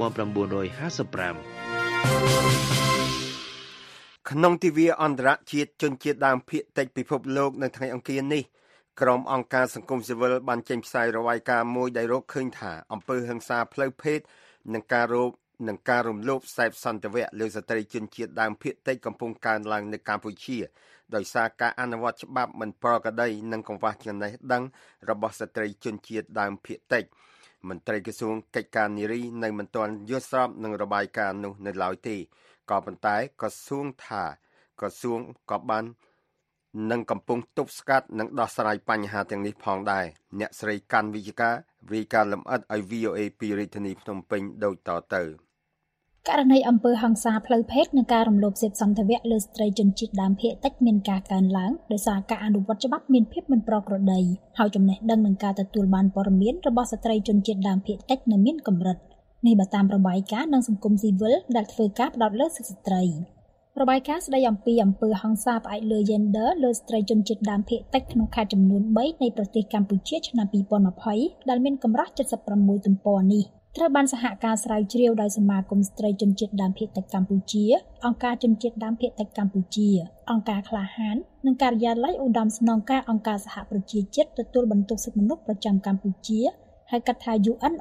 ក្នុងទិវាអន្តរជាតិជនជាតិដើមភាគតិចពិភពលោកនៅថ្ងៃអង្គារនេះក្រុមអង្គការសង្គមស៊ីវិលបានចេញផ្សាយរបាយការណ៍មួយដែលរកឃើញថាអំពើហិង្សាផ្លូវភេទនិងការរំលោភសេពសន្តិវៈលើស្ត្រីជនជាតិដើមភាគតិចកំពុងកើនឡើងនៅកម្ពុជាដោយសារការអនុវត្តច្បាប់មិនប្រក្រតីនិងកង្វះចំណេះដឹងរបស់ស្ត្រីជនជាតិដើមភាគតិចមន្ត្រីក្រសួងកិច្ចការនារីនៅមិនទាន់យល់ស្របនឹងរបាយការណ៍នោះនៅឡើយទេក៏ប៉ុន្តែក្រសួងក៏បាននឹងកំពុងទប់ស្កាត់និងដោះស្រាយបញ្ហាទាំងនេះផងដែរអ្នកស្រីកាន់វិជ្ជការរាយការណ៍លម្អិតឲ្យ VOA ពីរាជធានីភ្នំពេញដូចតទៅករណីអំពើហិង្សាផ្លូវភេទនិងការរំលោភសេពសន្តិវៈលើស្ត្រីជនជាតិដើមភាគតិចមានការកើនឡើងដោយសារការអនុវត្តច្បាប់មានភាពមិនប្រក្រតីហើយចំណេះដឹងនឹងការទទួលបានព័ត៌មានរបស់ស្ត្រីជនជាតិដើមភាគតិចនៅមានកម្រិតនេះបើតាមរបាយការណ៍ngសង្គមស៊ីវិលដែលធ្វើការផ្ដោតលើសិទ្ធិស្ត្រីរបាយការណ៍ស្ដីអំពីអំពើហិង្សាផ្អែកលើ gender លើស្ត្រីជនជាតិដើមភាគតិចក្នុងខេត្តចំនួន3នៃប្រទេសកម្ពុជាឆ្នាំ2020ដែលមានកម្រាស់76ទំព័រនេះត្រូវបានសហការស្រាវជ្រាវដោយសមាគមស្ត្រីជនជាតិដើមភាគតិចកម្ពុជាអង្គការជនជាតិដើមភាគតិចកម្ពុជាអង្គការក្លាហាននិងការិយាល័យឧត្តមស្នងការអង្គការសហប្រជាជាតិទទួលបន្ទុកសិទ្ធិមនុស្សប្រចាំកម្ពុជាហៅកាត់ថា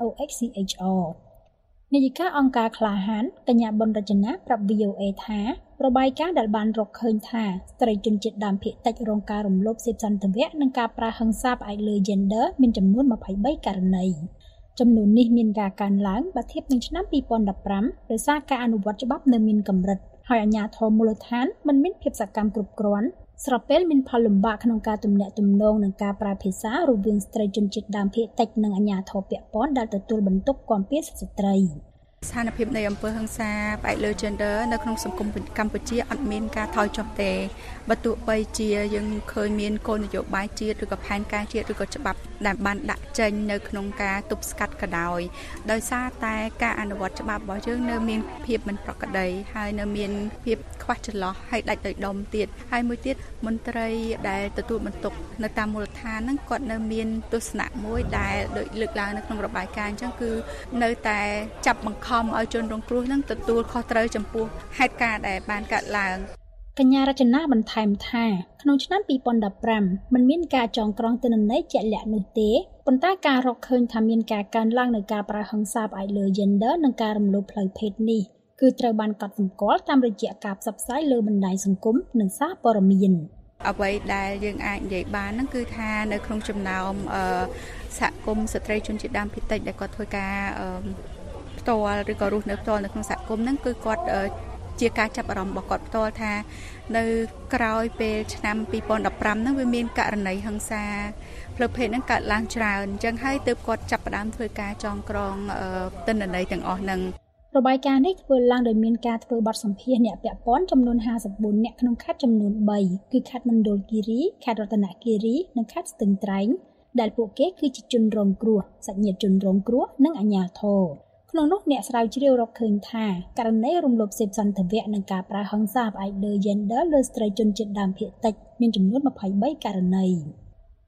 UNOHCHR នាយិកាអង្គការក្លាហានកញ្ញាប៊ុនរចនាប្រាប់ VOA ថារបាយការណ៍ដែលបានរកឃើញថាស្ត្រីជនជាតិដើមភាគតិចរងការរំលោភសេពសន្តិវៈនិងការប្រើហិង្សាផ្អែកលើ gender មានចំនួន23ករណីចំនួននេះមានការកើនឡើងបើធៀបនឹងឆ្នាំ2015ដោយសារការអនុវត្តច្បាប់នៅមានកម្រិតហើយអាជ្ញាធរមូលដ្ឋានមិនមានភាពសកម្មគ្រប់គ្រាន់ស្របពេលមានផលលំបាកក្នុងការទំនាក់ទំនងនិងការប្រើភាសារវាងស្ត្រីជនជាតិដើមភាគតិចនិងអាជ្ញាធរពាក់ព័ន្ធដែលទទួលបន្ទុកគាំពារសិទ្ធិស្ត្រីស្ថានភាពនៃអំពើហិង្សាផ្អែកលើ gender នៅក្នុងសង្គមកម្ពុជាអត់មានការថយចុះទេបើទោះបីជាយើងឃើញមានគោលនយោបាយជាតិឬក៏ផែនការជាតិឬក៏ច្បាប់ដែលបានដាក់ចេញនៅក្នុងការទប់ស្កាត់ក៏ដោយសារតែការអនុវត្តច្បាប់របស់យើងនៅមានភាពមិនប្រក្រតីហើយនៅមានភាពខ្វះចន្លោះហើយដាច់ដោយដុំទៀតហើយមួយទៀតមន្ត្រីដែលទទួលបន្ទុកនៅតាមមូលដ្ឋានហ្នឹងគាត់នៅមានទស្សនៈមួយដែលដូចលើកឡើងនៅក្នុងរបាយការណ៍អញ្ចឹងគឺនៅតែចាប់បង្ខំឲ្យជនរងគ្រោះនឹងទទួលខុសត្រូវចំពោះហេតុការណ៍ដែលបានកើតឡើងកញ្ញារចនាបន្ថែមថាក្នុងឆ្នាំ2015មិនមានការចងក្រងទិន្នន័យជាក់លាក់នោះទេប៉ុន្តែការរកឃើញថាមានការកើនឡើងនៃការប្រើហិង្សាផ្អែកលើ gender និងការរំលោភផ្លូវភេទនេះគឺត្រូវបានកត់សម្គាល់តាមរយៈការផ្សព្វផ្សាយលើបណ្ដាញសង្គមនិងសារព័ត៌មានអ្វីដែលយើងអាចនិយាយបានហ្នឹងគឺថានៅក្នុងចំណោមសហគមន៍ស្ត្រីជនជាតិដើមភាគតិចដែលគាត់ធ្វើការផ្ទាល់ឬក៏រស់នៅផ្ទាល់នៅក្នុងសហគមន៍ហ្នឹងគឺគាត់ជាការចាប់អារម្មណ៍របស់គាត់ផ្ទាល់ថានៅក្រោយពេលឆ្នាំ2015ហ្នឹងវាមានករណីហិង្សាផ្លូវភេទហ្នឹងកើតឡើងច្រើនអញ្ចឹងហើយទើបគាត់ចាប់ផ្ដើមធ្វើការចងក្រងទិន្នន័យទាំងអស់ហ្នឹងរបាយការណ៍នេះធ្វើឡើងដោយមានការធ្វើបទសម្ភាសន៍អ្នកពាក់ព័ន្ធចំនួន54អ្នកក្នុងខេត្តចំនួន3គឺខេត្តមណ្ឌលគិរីខេត្តរតនគិរីនិងខេត្តស្ទឹងត្រែងដែលពួកគេគឺជាជនរងគ្រោះសាច់ញាតិជនរងគ្រោះនិងអាជ្ញាធរក្នុងនោះអ្នកស្រាវជ្រាវរកឃើញថាករណីរំលោភសេពសន្តិវៈនិងការប្រើហិង្សាផ្អែកលើ gender លើស្ត្រីជនជាតិដើមភាគតិចមានចំនួន23ករណី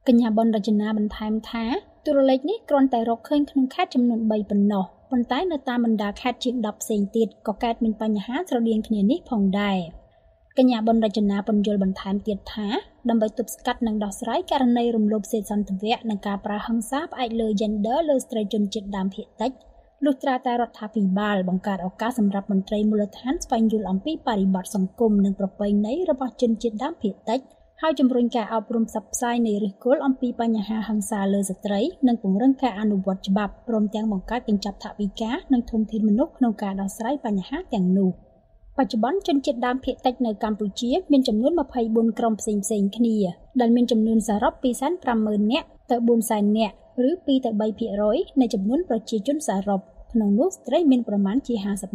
កញ្ញាបនរចនាបន្ថែមថាតួលេខនេះគ្រាន់តែរកឃើញក្នុងខេត្តចំនួន3ប៉ុណ្ណោះប៉ុន្តែនៅតាមបណ្ដាខេត្តជាង10ផ្សេងទៀតក៏កើតមានបញ្ហាស្រដៀងគ្នានេះផងដែរកញ្ញាបនរចនាពន្យល់បន្ថែមទៀតថាដើម្បីទប់ស្កាត់និងដោះស្រាយករណីរំលោភសិទ្ធិសន្តិវៈនិងការប្រើហិង្សាផ្អែកលើ gender លើស្ត្រីជនជាតិដើមភាគតិចលុះត្រាតែរដ្ឋាភិបាលបង្កើតឱកាសសម្រាប់មន្ត្រីមូលដ្ឋានស្វែងយល់អំពីបរិបទសង្គមនិងប្រពៃណីរបស់ជនជាតិដើមភាគតិចហើយជំរុញការអប់រំផ្សព្វផ្សាយនៃឫសគល់អំពីបញ្ហាហិង្សាលើស្ត្រីនិងពង្រឹងការអនុវត្តច្បាប់ព្រមទាំងបង្កើតកញ្ចប់ថវិកានិងធនធានមនុស្សក្នុងការដោះស្រាយបញ្ហាទាំងនោះបច្ចុប្បន្នជនជាតិដើមភាគតិចនៅកម្ពុជាមានចំនួន24ក្រុមផ្សេងៗគ្នាដែលមានចំនួនសរុប 250,000 នាក់ទៅ 400,000 នាក់ឬ 2 ទៅ 3% នៃចំនួនប្រជាជនសរុបក្នុងនោះស្ត្រីមានប្រមាណជា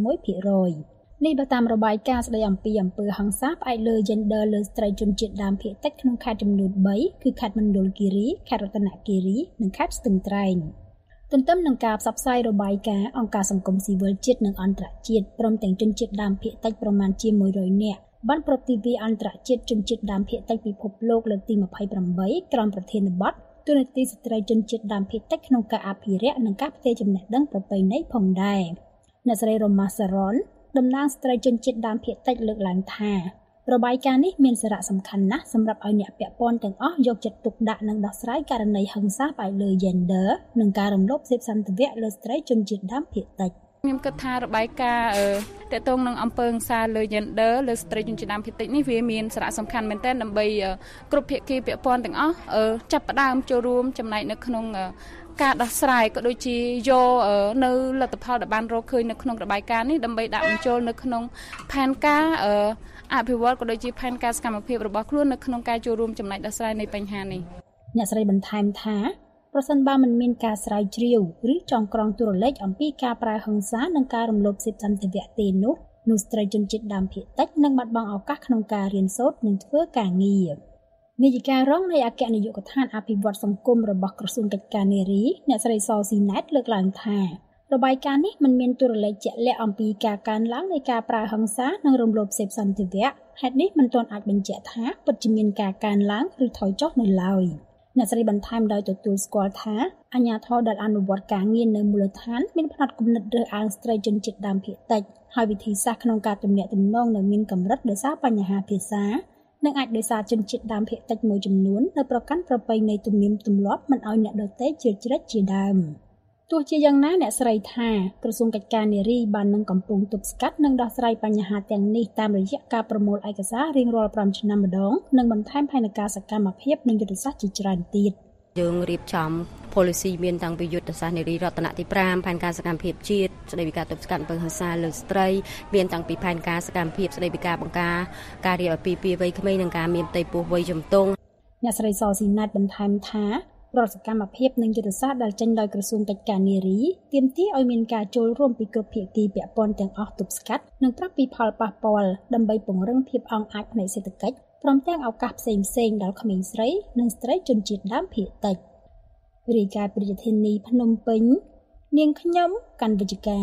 51%នេះបើតាមរបាយការណ៍ស្តីអំពីអំពើហិង្សាផ្អែកលើ gender លើស្ត្រីជនជាតិដើមភាគតិចក្នុងខេត្តចំនួន3គឺខេត្តមណ្ឌលគិរីខេត្តរតនគិរីនិងខេត្តស្ទឹងត្រែងទន្ទឹមនឹងការផ្សព្វផ្សាយរបាយការណ៍អង្គការសង្គមស៊ីវិលជាតិនិងអន្តរជាតិព្រមទាំងជនជាតិដើមភាគតិចប្រមាណជា100នាក់បានប្រតិទិអន្តរជាតិជនជាតិដើមភាគតិចពិភពលោកលើកទី28ក្រោមប្រធានបទទូនាទីស្ត្រីជនជាតិដើមភាគតិចក្នុងការអភិរក្សនិងការផ្ទេរចំណេះដឹងប្រពៃណីផងដែរអ្នកស្រីរ៉ូម៉ាសារ៉ុនតំណាងស្ត្រីជនជាតិដើមភាគតិចលើកឡើងថារបាយការណ៍នេះមានសារៈសំខាន់ណាស់សម្រាប់ឲ្យអ្នកពាក់ព័ន្ធទាំងអស់យកចិត្តទុកដាក់និងដោះស្រាយករណីហិង្សាផ្អែកលើ gender និងការរំលោភសិទ្ធិសន្តិវៈលើស្ត្រីជនជាតិដើមភាគតិចខ្ញុំគិតថារបាយការណ៍តកតងនឹងអំពើហិង្សាលើ gender លើស្ត្រីជនជាតិដើមភាគតិចនេះវាមានសារៈសំខាន់មែនទែនដើម្បីគ្រប់ភាគីពាក់ព័ន្ធទាំងអស់ចាប់ផ្ដើមចូលរួមចំណែកនៅក្នុងការដោះស្រាយក៏ដូចជាយកនៅលទ្ធផលដែលបានរកឃើញនៅក្នុងរបាយការណ៍នេះដើម្បីដាក់បញ្ចូលនៅក្នុងផែនការអភិវឌ្ឍក៏ដូចជាផែនការសកម្មភាពរបស់ខ្លួននៅក្នុងការចូលរួមចំណែកដោះស្រាយនៃបញ្ហានេះអ្នកស្រីបន្ថែមថាប្រសិនបើមិនមានការស្រាវជ្រាវឬចងក្រងទូរលេខអំពីការប្រើហិង្សានិងការរំលោភសិទ្ធិសន្តិវៈទេនោះស្ត្រីជនជាតិដើមភាគតិចនឹងបាត់បង់ឱកាសក្នុងការរៀនសូត្រនិងធ្វើការងារនាយិការងនៃអគ្គនាយកដ្ឋានអភិវឌ្ឍសង្គមរបស់ក្រសួងកិច្ចការនារីអ្នកស្រីសស៊ីណែតលើកឡើងថារបាយការណ៍នេះមិនមានទូរលេខជាក់លាក់អំពីការកើនឡើងនៃការប្រើហិង្សានិងរំលោភសិទ្ធិសន្តិវៈហេតុនេះមិនទាន់អាចបញ្ជាក់ថាពិតជាមានការកើនឡើងឬថយចុះនៅឡើយអ្នកស្រីបន្ថែមដោយទទួលស្គាល់ថាអាជ្ញាធរដែលអនុវត្តការងារនៅមូលដ្ឋានមានផ្នត់គំនិតរើសអើងស្ត្រីជនជាតិដើមភាគតិចហើយវិធីសាស្ត្រក្នុងការទំនាក់ទំនងនៅមានកម្រិតដោយសារបញ្ហាភាសានិងអាចដោយសារជនជាតិដើមភាគតិចមួយចំនួននៅប្រកាន់ប្រពៃណីទំនៀមទម្លាប់មិនឲ្យអ្នកដទៃជ្រៀតជ្រែកជាដើមទោះជាយ៉ាងណាអ្នកស្រីថាក្រសួងកិច្ចការនារីបាននឹងកំពុងទប់ស្កាត់និងដោះស្រាយបញ្ហាទាំងនេះតាមរយៈការប្រមូលឯកសាររៀងរាល់5ឆ្នាំម្ដងនិងបន្ថែមផែនការសកម្មភាពនិងយុទ្ធសាស្ត្រជាច្រើនទៀតយើងរៀបចំ policy មានតាំងពីយុទ្ធសាស្ត្រនារីរតនទី5ផែនការសកម្មភាពជាតិស្តីពីការទប់ស្កាត់អំពើហិង្សាលើស្ត្រីមានតាំងពីផែនការសកម្មភាពស្តីពីការបង្ការការរៀបអាពាហ៍ពិពាហ៍វ័យក្មេងនិងការមានផ្ទៃពោះវ័យជំទង់អ្នកស្រីសស៊ីណាតបន្ថែមថាប្រតិកម្មភាពនិងយុទ្ធសាស្ត្រដែលចេញដោយក្រសួងកិច្ចការនារីទាមទារឲ្យមានការចូលរួមពីគ្រប់ភាគីពាក់ព័ន្ធទាំងអស់ទប់ស្កាត់និងប្រាប់ពីផលប៉ះពាល់ដើម្បីពង្រឹងភាពអង់អាចផ្នែកសេដ្ឋកិច្ចព្រមទាំងឱកាសផ្សេងៗដល់ក្មេងស្រីនិងស្ត្រីជនជាតិដើមភាគតិចរាយការណ៍ពីរាជធានីភ្នំពេញនាងខ្ញុំកាន់វិជ្ជការ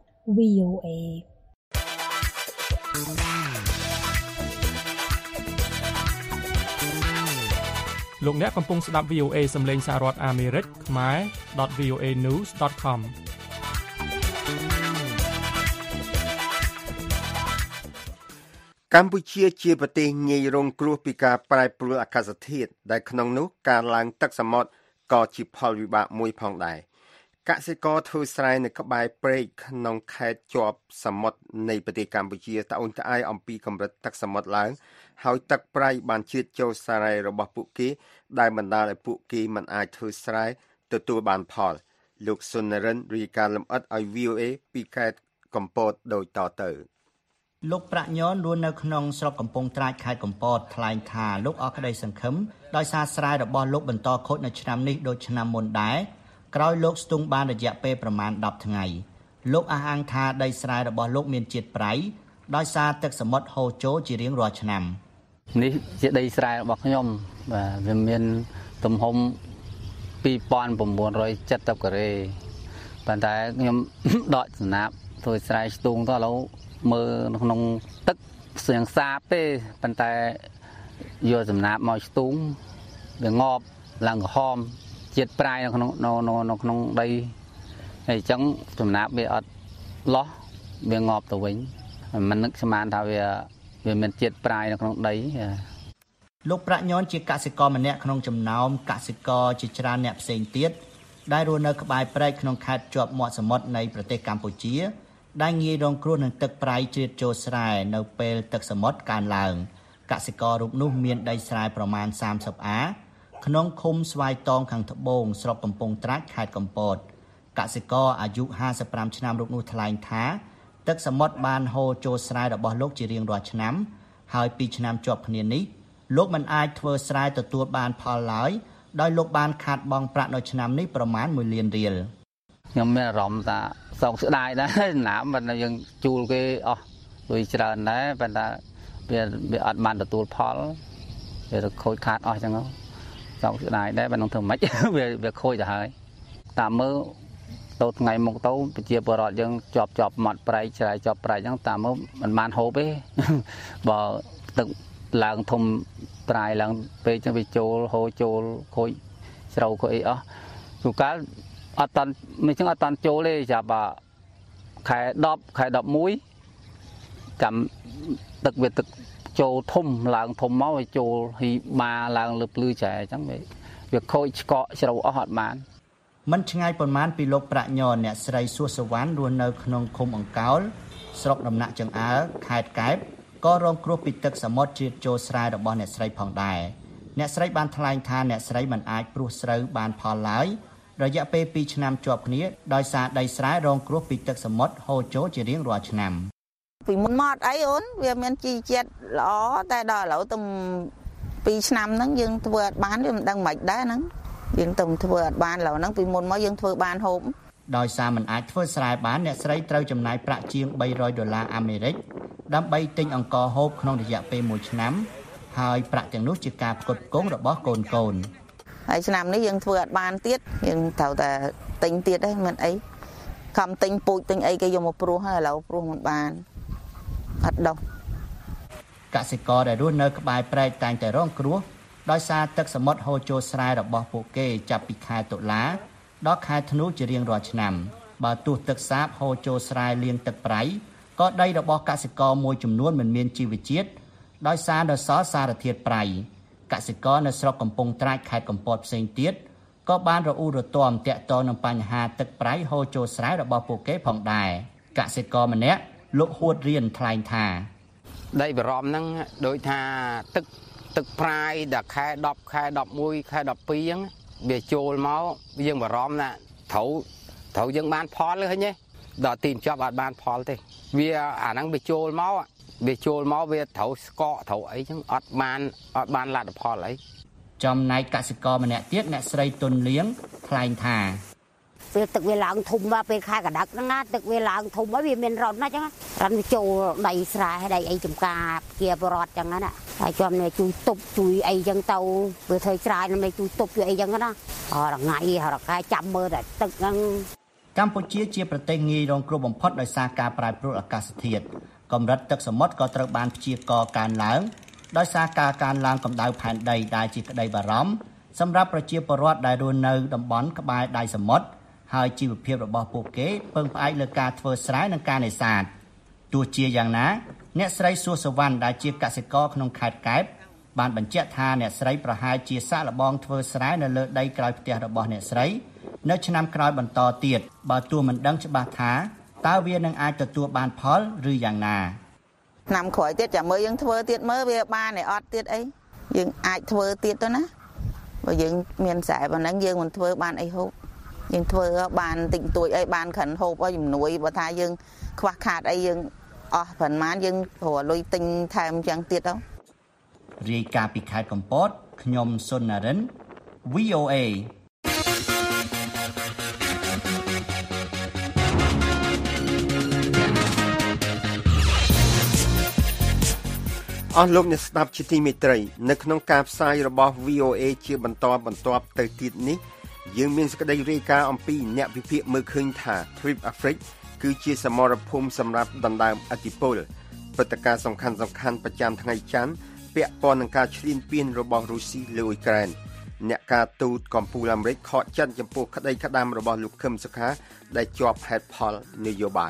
VOA លោកអ្នកកំពុងស្ដាប់ VOA សំឡេងសហរដ្ឋអាមេរិកខ្មែរ .voanews.com កម្ពុជាជាប្រទេសងាយរងគ្រោះពីការប្រែប្រួលអាកាសធាតុដែលក្នុងនោះការឡើងទឹកសមុទ្រក៏ជាផលវិបាកមួយផងដែរកសិករធ្វើស្រែនៅក្បែរព្រែកក្នុងខេត្តជាប់សមុទ្រនៃប្រទេសកម្ពុជាត្អូញត្អែរអំពីកម្រិតទឹកសមុទ្រឡើងហើយទឹកប្រៃបានជ្រៀតចូលស្រែរបស់ពួកគេដែលបណ្ដាលឲ្យពួកគេមិនអាចធ្វើស្រែទទួលបានផលលោកសុននរិនរាយការណ៍លម្អិតឲ្យ VOA ពីខេត្តកំពតដូចតទៅលោកប្រាក់ញនរស់នៅក្នុងស្រុកកំពង់ត្រាចខេត្តកំពតថ្លែងថាលោកអស់ក្តីសង្ឃឹមដោយសារស្រែរបស់លោកបន្តខូចនៅឆ្នាំនេះដូចឆ្នាំមុនដែរក្រោយលោកស្ទង់បានរយៈពេលប្រមាណ10ថ្ងៃលោកអះអាងថាដីស្រែរបស់លោកមានជាតិប្រៃដោយសារទឹកសមុទ្រហូរចូលជារៀងរាល់ឆ្នាំនេះជាដីស្រែរបស់ខ្ញុំបាទវាមានទំហំ 2970 ការ៉េប៉ុន្តែខ្ញុំដកសំណាបធ្វើស្រែស្ទូងទៅឥឡូវមើលក្នុងទឹកស្រៀងសាបទេប៉ុន្តែយកសំណាបមកស្ទូងវាងាប់ឡើងក្រហមជាតិប្រៃនៅក្នុងដីហើយអញ្ចឹងចំណាប់វាអត់លោះវាងាប់ទៅវិញមិននឹកស្មានថាវាមានជាតិប្រៃនៅក្នុងដីលោកប្រាក់ញ័នជាកសិករម្នាក់ក្នុងចំណោមកសិករជាច្រើនអ្នកផ្សេងទៀតដែលរស់នៅក្បែរព្រែកក្នុងខេត្តជាប់មាត់សមុទ្រនៃប្រទេសកម្ពុជាដែលងាយរងគ្រោះនឹងទឹកប្រៃជ្រៀតចូលស្រែនៅពេលទឹកសមុទ្រកើនឡើងកសិកររូបនោះមានដីស្រែប្រមាណ30 អាក្នុងឃុំស្វាយតងខាងត្បូងស្រុកកំពង់ត្រាច់ខេត្តកំពតកសិករអាយុ55ឆ្នាំរូបនោះថ្លែងថាទឹកសមុទ្របានហូរចូលស្រែរបស់លោកជារៀងរាល់ឆ្នាំហើយ2ឆ្នាំជាប់គ្នានេះលោកមិនអាចធ្វើស្រែទទួលបានផលឡើយដោយលោកបានខាតបង់ប្រាក់នៅឆ្នាំនេះប្រមាណ1 លានរៀលខ្ញុំមានអារម្មណ៍ថាសោកស្ដាយដែរណាស់មិនយើងជួលគេអស់លុយច្រើនដែរប៉ុន្តែវាអត់បានទទួលផលវាទៅខូចខាតអស់ចឹងសោកស្ដាយដែរបើនឹងធ្វើម៉េចវាខូចទៅហើយតាមមើលទៅថ្ងៃមុខទៅប្រជាពលរដ្ឋយើងជាប់មាត់ប្រៃឆ្លៃជាប់ប្រៃចឹងតាមមើលមិនបានហូបទេបើទឹកឡើងធំប្រៃឡើងពេកចឹងវាចូលហូរចូលខូចស្រូវខូចអីអស់ទូកាលអត់តាន់មិនចឹងអត់តាន់ចូលទេចាប់ខែ10ខែ11ចាំទឹកវាទឹកចូលធំឡើងធំមកវាចូលហ៊ីបាឡើងលើភ្លឺចែអញ្ចឹងវាខូចឆ្កកជ្រៅអស់អត់បានមិនឆ្ងាយប៉ុន្មានពីលោកប្រាក់ញ័នអ្នកស្រីសួសវណ្ណរស់នៅក្នុងឃុំអង្កោលស្រុកដំណាក់ចង្អើរខេត្តកែបក៏រងគ្រោះពីទឹកសមុទ្រជ្រៀតចូលស្រែរបស់អ្នកស្រីផងដែរអ្នកស្រីបានថ្លែងថាអ្នកស្រីមិនអាចព្រោះស្រូវបានផលឡើយរយៈពេល2ឆ្នាំជាប់គ្នាដោយសារដីស្រែរងគ្រោះពីទឹកសមុទ្រហូរចូលជារៀងរាល់ឆ្នាំពីមុនមកអីអូនវាមានជីជាតិល្អតែដល់ឥឡូវទៅ2ឆ្នាំហ្នឹងយើងធ្វើអត់បានវាមិនដឹងមិនដែរហ្នឹងយើងទៅធ្វើអត់បានឥឡូវហ្នឹងពីមុនមកយើងធ្វើបានហូបដោយសារមិនអាចធ្វើស្រែបានអ្នកស្រីត្រូវចំណាយប្រាក់ជាង$300អាមេរិកដើម្បីទិញអង្ករហូបក្នុងរយៈពេល1ឆ្នាំហើយប្រាក់ទាំងនោះជាការផ្គត់ផ្គង់របស់កូនហើយឆ្នាំនេះយើងធ្វើអត់បានទៀតយើងត្រូវតែទិញទៀតហ្នឹងមិនអីខំទិញពូជទិញអីគេយកមកព្រោះហើយឥឡូវព្រោះមិនបានអត់ដុះកសិករដែលរស់នៅក្បែរព្រែកតែងតែរងគ្រោះដោយសារទឹកសមុទ្រហូរចូលស្រែរបស់ពួកគេចាប់ពីខែតុលាដល់ខែធ្នូជារៀងរាល់ឆ្នាំបើទោះទឹកសាបហូរចូលស្រែលាងទឹកប្រៃក៏ដីរបស់កសិករមួយចំនួនមិនមានជីវជាតិដោយសារនៅសល់សារធាតុប្រៃកសិករនៅស្រុកកំពង់ត្រាច់ខេត្តកំពតផ្សេងទៀតក៏បានរអ៊ូរទាំទាក់ទងនឹងបញ្ហាទឹកប្រៃហូរចូលស្រែរបស់ពួកគេផងដែរកសិករម្នាក់លោកហួតរៀនថ្លែងថាដីបារម្ភហ្នឹងដូចថាទឹកប្រៃដល់ខែ10ខែ11ខែ12ហ្នឹងវាចូលមកយើងបារម្ភណាត្រូវយើងបានផលឃើញទេដល់ទីបញ្ចប់អត់បានផលទេវាអាហ្នឹងវាចូលមកវាត្រូវស្កកត្រូវអីចឹងអត់បានលទ្ធផលអីចំណែកកសិករម្នាក់ទៀតអ្នកស្រីទុនលៀងថ្លែងថាពេលទឹកវាឡើងធំមកពេលខែកដឹកហ្នឹងណាទឹកវាឡើងធំហើយវាមានរត់ណាចឹងរត់វាចូលដីស្រែដីអីចំការជាបរតចឹងណាហើយជាប់នេះជួយទប់ជួយអីចឹងទៅវាធ្វើច្រាយនឹងជួយទប់ជួយអីចឹងណារងាយរកែចាំមើលតែទឹកហ្នឹងកម្ពុជាជាប្រទេសងាយរងគ្រោះបំផុតដោយសារការប្រែប្រួលអាកាសធាតុកម្រិតទឹកសមុទ្រក៏ត្រូវបានព្យាករណ៍កើនឡើងដោយសារការកើនឡើងកម្ដៅផែនដីដែលជាក្តីបារម្ភសម្រាប់ប្រជាពលរដ្ឋដែលរស់នៅតំបន់ក្បែរដៃសមុទ្រហើយជីវភាពរបស់ពួកគេពឹងផ្អែកលើការធ្វើស្រែនិងការនេសាទទោះជាយ៉ាងណាអ្នកស្រីសួសវណ្ណដែលជាកសិករក្នុងខេត្តកែបបានបញ្ជាក់ថាអ្នកស្រីប្រហែលជាសាកល្បងធ្វើស្រែនៅលើដីក្រោយផ្ទះរបស់អ្នកស្រីនៅឆ្នាំក្រោយបន្តទៀតបើទោះមិនដឹងច្បាស់ថាតើវានឹងអាចទទួលបានផលឬយ៉ាងណាឆ្នាំក្រោយទៀតចាំមើលយើងធ្វើទៀតមើលវាបានឯអត់ទៀតអីយើងអាចធ្វើទៀតទៅណាបើយើងមានស្រែប៉ុណ្ណឹងយើងមិនធ្វើបានអីហូបយើងធ្វើបានតិចតួចអីបានក្រិនហូបឲ្យជំនួយបើថាយើងខ្វះខាតអីយើងអស់ប្រហែលយើងរកលុយទិញថែមចឹងទៀតទៅរាយការណ៍ពីខេត្តកំពតខ្ញុំសុននរិន VOA អស់លោកអ្នកស្ដាប់ជាទីមេត្រីនៅក្នុងការផ្សាយរបស់ VOA ជាបន្តទៅទៀតនេះយើងមានសេចក្តីរាយការណ៍អំពីអ្នកវិភាគមើលឃើញថា Trip Africa គឺជាសមរភូមិសម្រាប់ដណ្ដើមឥទ្ធិពលព្រឹត្តិការណ៍សំខាន់ប្រចាំថ្ងៃច័ន្ទពាក់ព័ន្ធនឹងការឈ្លានពានរបស់រុស្ស៊ីលើអ៊ុយក្រែនអ្នកការទូតកំពូលអាមេរិកខកចិត្តចំពោះក្តីក្តាមរបស់លោកខឹមសុខាដែលជាប់ហេតុផលនយោបាយ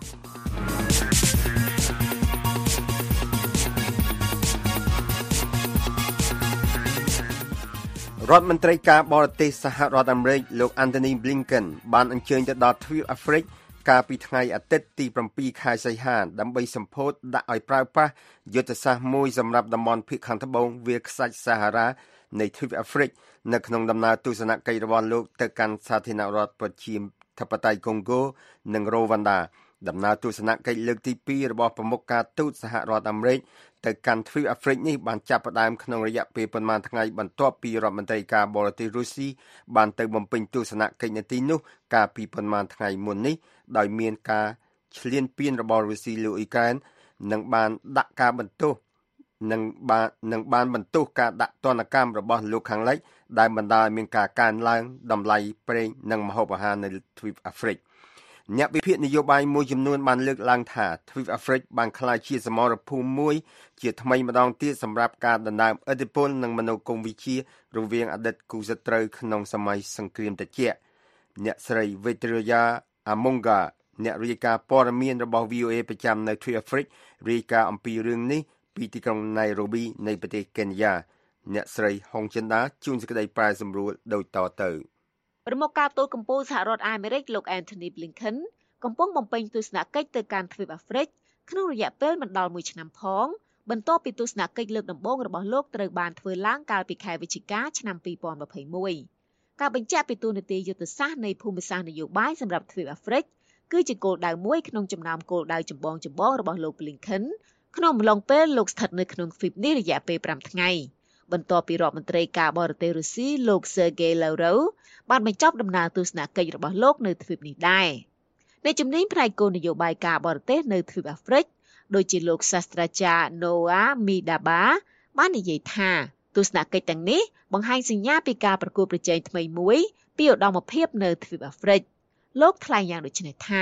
រដ្ឋមន្ត្រីការបរទេសសហរដ្ឋអាមេរិកលោក Anthony Blinken បានអញ្ជើញទៅដល់ទ្វីបអាហ្វ្រិកកាលពីថ្ងៃអាទិត្យទី7ខែសីហាដើម្បីសម្ពោធដាក់ឲ្យប្រើប្រាស់យុទ្ធសាស្ត្រមួយសម្រាប់តំបន់ភាគខាងត្បូងវាលខ្សាច់សាហារ៉ានៃទ្វីបអាហ្វ្រិកនៅក្នុងដំណើរទស្សនកិច្ចរបស់លោកទៅកាន់សាធារណរដ្ឋប្រជាធិបតេយ្យកុងហ្គោនិងរ៉ូវ៉ាន់ដាដំណើរទស្សនកិច្ចលើកទី2របស់ប្រមុខការទូតសហរដ្ឋអាមេរិកទៅកាន់ទ្វីបអាហ្វ្រិកនេះបានចាប់ផ្ដើមក្នុងរយៈពេលប៉ុន្មានថ្ងៃបន្ទាប់ពីរដ្ឋមន្ត្រីការបរទេសរុស្ស៊ីបានទៅបំពេញទស្សនកិច្ចនៅទីនោះកាលពីប៉ុន្មានថ្ងៃមុននេះដោយមានការឈ្លានពានរបស់រុស្ស៊ីលើអ៊ុយក្រែននិងបានដាក់ការបន្ទោសបានបន្ទោសការដាក់ទណ្ឌកម្មរបស់លោកខាងលិចដែលបណ្ដាលឲ្យមានការកើនឡើងតម្លៃប្រេងនិងម្ហូបអាហារនៅទ្វីបអាហ្វ្រិកអ្នកវិភាគនយោបាយមួយចំនួនបានលើកឡើងថាទ្វីបអាហ្វ្រិកបានក្លាយជាសមរភូមិមួយជាថ្មីម្ដងទៀតសម្រាប់ការដណ្ដើមឥទ្ធិពលនិងមនោគមវិជ្ជារវាងអតីតគូសត្រូវក្នុងសម័យសង្គ្រាមត្រជាក់អ្នកស្រី Victoria Amunga អ្នករាយការណ៍ព័ត៌មានរបស់ VOA ប្រចាំនៅទ្វីបអាហ្វ្រិករាយការណ៍អំពីរឿងនេះពីទីក្រុង Nairobi នៃប្រទេសកេនយ៉ាអ្នកស្រីហុងចិនដាជួនសេចក្តីប្រែសម្រួលដូចតទៅប្រមុខការទូតកម្ពុជាសហរដ្ឋអាមេរិកលោក Anthony Blinken កំពុងបំពេញទស្សនកិច្ចទៅកាន់ទ្វីបអាហ្វ្រិកក្នុងរយៈពេលមិនដល់1ឆ្នាំផងបន្ទាប់ពីទស្សនកិច្ចលើកដំបូងរបស់លោកត្រូវបានធ្វើឡើងកាលពីខែវិច្ឆិកាឆ្នាំ2021ការបញ្ជាក់ពីទូនាទីយុទ្ធសាស្ត្រនៃភូមិសាស្ត្រនយោបាយសម្រាប់ទ្វីបអាហ្វ្រិកគឺជាគោលដៅមួយក្នុងចំណោមគោលដៅចម្បងរបស់លោក Blinken ក្នុងអំឡុងពេលលោកស្ថិតនៅក្នុងទ្វីបនេះរយៈពេល5ថ្ងៃបន្ទាប់ពីរដ្ឋមន្ត្រីការបរទេសរុស្ស៊ីលោក Sergei Lavrov បានបញ្ចប់ដំណើរទស្សនកិច្ចរបស់លោកនៅទ្វីបនេះដែរអ្នកជំនាញផ្នែកគោលនយោបាយការបរទេសនៅទ្វីបអាហ្វ្រិកដូចជាលោកសាស្ត្រាចារ្យ Noah Midaba បាននិយាយថាទស្សនកិច្ចទាំងនេះបង្ហាញសញ្ញាពីការប្រកួតប្រជែងថ្មីមួយពីឧត្តមភាពនៅទ្វីបអាហ្វ្រិកលោកថ្លែងយ៉ាងដូចនេះថា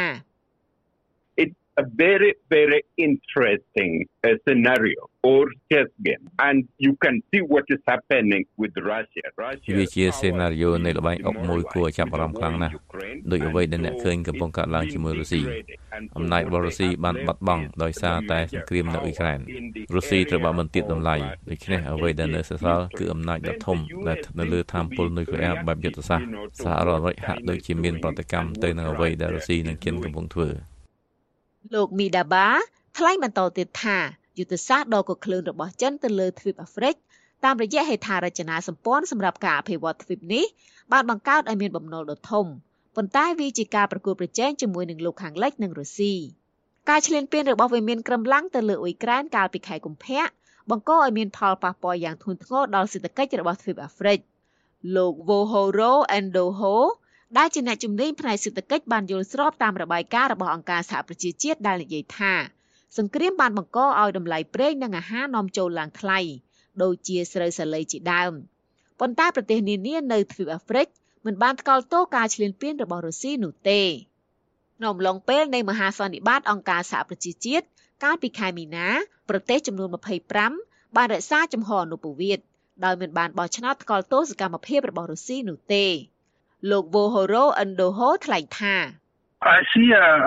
a very, very interesting scenario or chess game. And you can see what is happening with Russia. វាជា scenario នៃល្បែងអុកមួយគួរចាប់អារម្មណ៍ខ្លាំងណាស់ដោយអ្វីដែលអ្នកឃើញកំពុងកើតឡើងជាមួយរុស្ស៊ីអំណាចរបស់រុស្ស៊ីបានបាត់បង់ដោយសារតែសង្គ្រាមនៅអ៊ុយក្រែនរុស្ស៊ីត្រូវបានបន្ទាបតម្លៃដូច្នេះអ្វីដែលនៅសសល់គឺអំណាចដ៏ធំដែលនៅលើថាមពលនុយក្លេអ៊ែរបែបយុទ្ធសាស្ត្រសហរដ្ឋអាមេរិកហាក់ដូចជាមានប្រតិកម្មទៅនឹងអ្វីដែលរុស្ស៊ីនិងចិនកំពុងធ្វើលោកមីដាបាថ្លែងបន្តទៀតថាយុទ្ធសាស្ត្រដ៏កក្លឿនរបស់ចិនទៅលើទ្វីបអាហ្វ្រិកតាមរយៈហេដ្ឋារចនាសម្ព័ន្ធសម្រាប់ការអភិវឌ្ឍទ្វីបនេះបានបង្កើតឲ្យមានបំណុលដ៏ធំប៉ុន្តែវាជាការប្រកួតប្រជែងជាមួយនឹងលោកខាងលិចនិងរុស្ស៊ីការឈ្លានពានរបស់វិមានក្រំឡាំងទៅលើអ៊ុយក្រែនកាលពីខែកុម្ភៈបង្កឲ្យមានផលប៉ះពាល់យ៉ាងធ្ងន់ធ្ងរដល់សេដ្ឋកិច្ចរបស់ទ្វីបអាហ្វ្រិកលោក Wohoro Endohoដែលជាអ្នកជំនាញផ្នែកសេដ្ឋកិច្ចបានយល់ស្របតាមរបាយការណ៍របស់អង្គការសហប្រជាជាតិដែលនិយាយថាសង្គ្រាមបានបង្កឲ្យតម្លៃប្រេងនិងអាហារនាំចូលឡើងថ្លៃដូចជាស្រូវសាលីជាដើមប៉ុន្តែប្រទេសនានានៅទ្វីបអាហ្វ្រិកមិនបានថ្កោលទោសការឈ្លានពានរបស់រុស្ស៊ីនោះទេក្នុងអំឡុងពេលនៃមហាសន្និបាតអង្គការសហប្រជាជាតិកាលពីខែមីនាប្រទេសចំនួន25បានរក្សាជំហរអនុប្រវេសន៍ដោយមិនបានបោះឆ្នោតថ្កោលទោសសកម្មភាពរបស់រុស្ស៊ីនោះទេលោក Wohoro Endoho ថ្លែងថា I see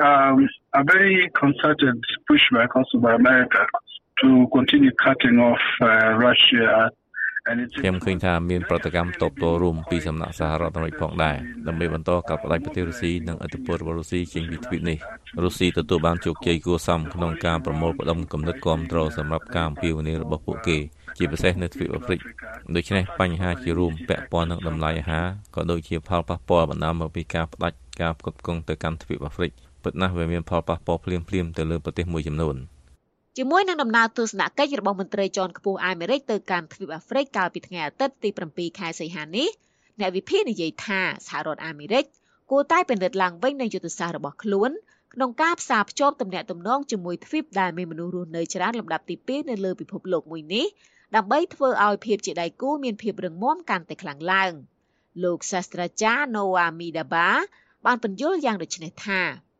a very concerted pushback also by America to continue cutting off Russia ខ្ញុំឃើញថាមានប្រតិកម្មតបតរួមពីសំណាក់សហរដ្ឋអាមេរិកផងដែរដើម្បីបន្តកាត់ផ្តាច់ប្រទេសរុស្ស៊ីនិងឥទ្ធិពលរបស់រុស្ស៊ីចេញពីទ្វីបនេះរុស្ស៊ីទទួលបានជោគជ័យគួរសមក្នុងការប្រមូលផ្ដុំគំនិតគាំទ្រសម្រាប់ការអំពាវនាវរបស់ពួកគេជាពិសេសនៅទ្វីបអាហ្វ្រិកដូច្នេះបញ្ហាជារួមពាក់ព័ន្ធនឹងតម្លៃអាហារក៏ដូចជាផលប៉ះពាល់បណ្ដាលមកពីការផ្ដាច់ការផ្គត់ផ្គង់ទៅកាន់ទ្វីបអាហ្វ្រិកពិតណាស់វាមានផលប៉ះពាល់ភ្លាមៗទៅលើប្រទេសមួយចំនួនជាមួយនឹងដំណើរទស្សនកិច្ចរបស់មន្ត្រីជាន់ខ្ពស់អាមេរិកទៅកាន់ទ្វីបអាហ្វ្រិកកាលពីថ្ងៃអាទិត្យទី7ខែសីហានេះអ្នកវិភាគនិយាយថាសហរដ្ឋអាមេរិកគួរតែពិនិត្យឡើងវិញនូវយុទ្ធសាស្ត្ររបស់ខ្លួនក្នុងការផ្សារភ្ជាប់ទំនាក់ទំនងជាមួយទ្វីបដែលមានមនុស្សរស់នៅច្រើនលំដាប់ទី2នៅលើពិភពលោកមួយនេះដើម្បីធ្វើឲ្យភាពជាដៃគូមានភាពរឹងមាំកាន់តែខ្លាំងឡើងលោកសាស្ត្រាចារ្យ Noah Midaba បានពន្យល់យ៉ាងដូចនេះថា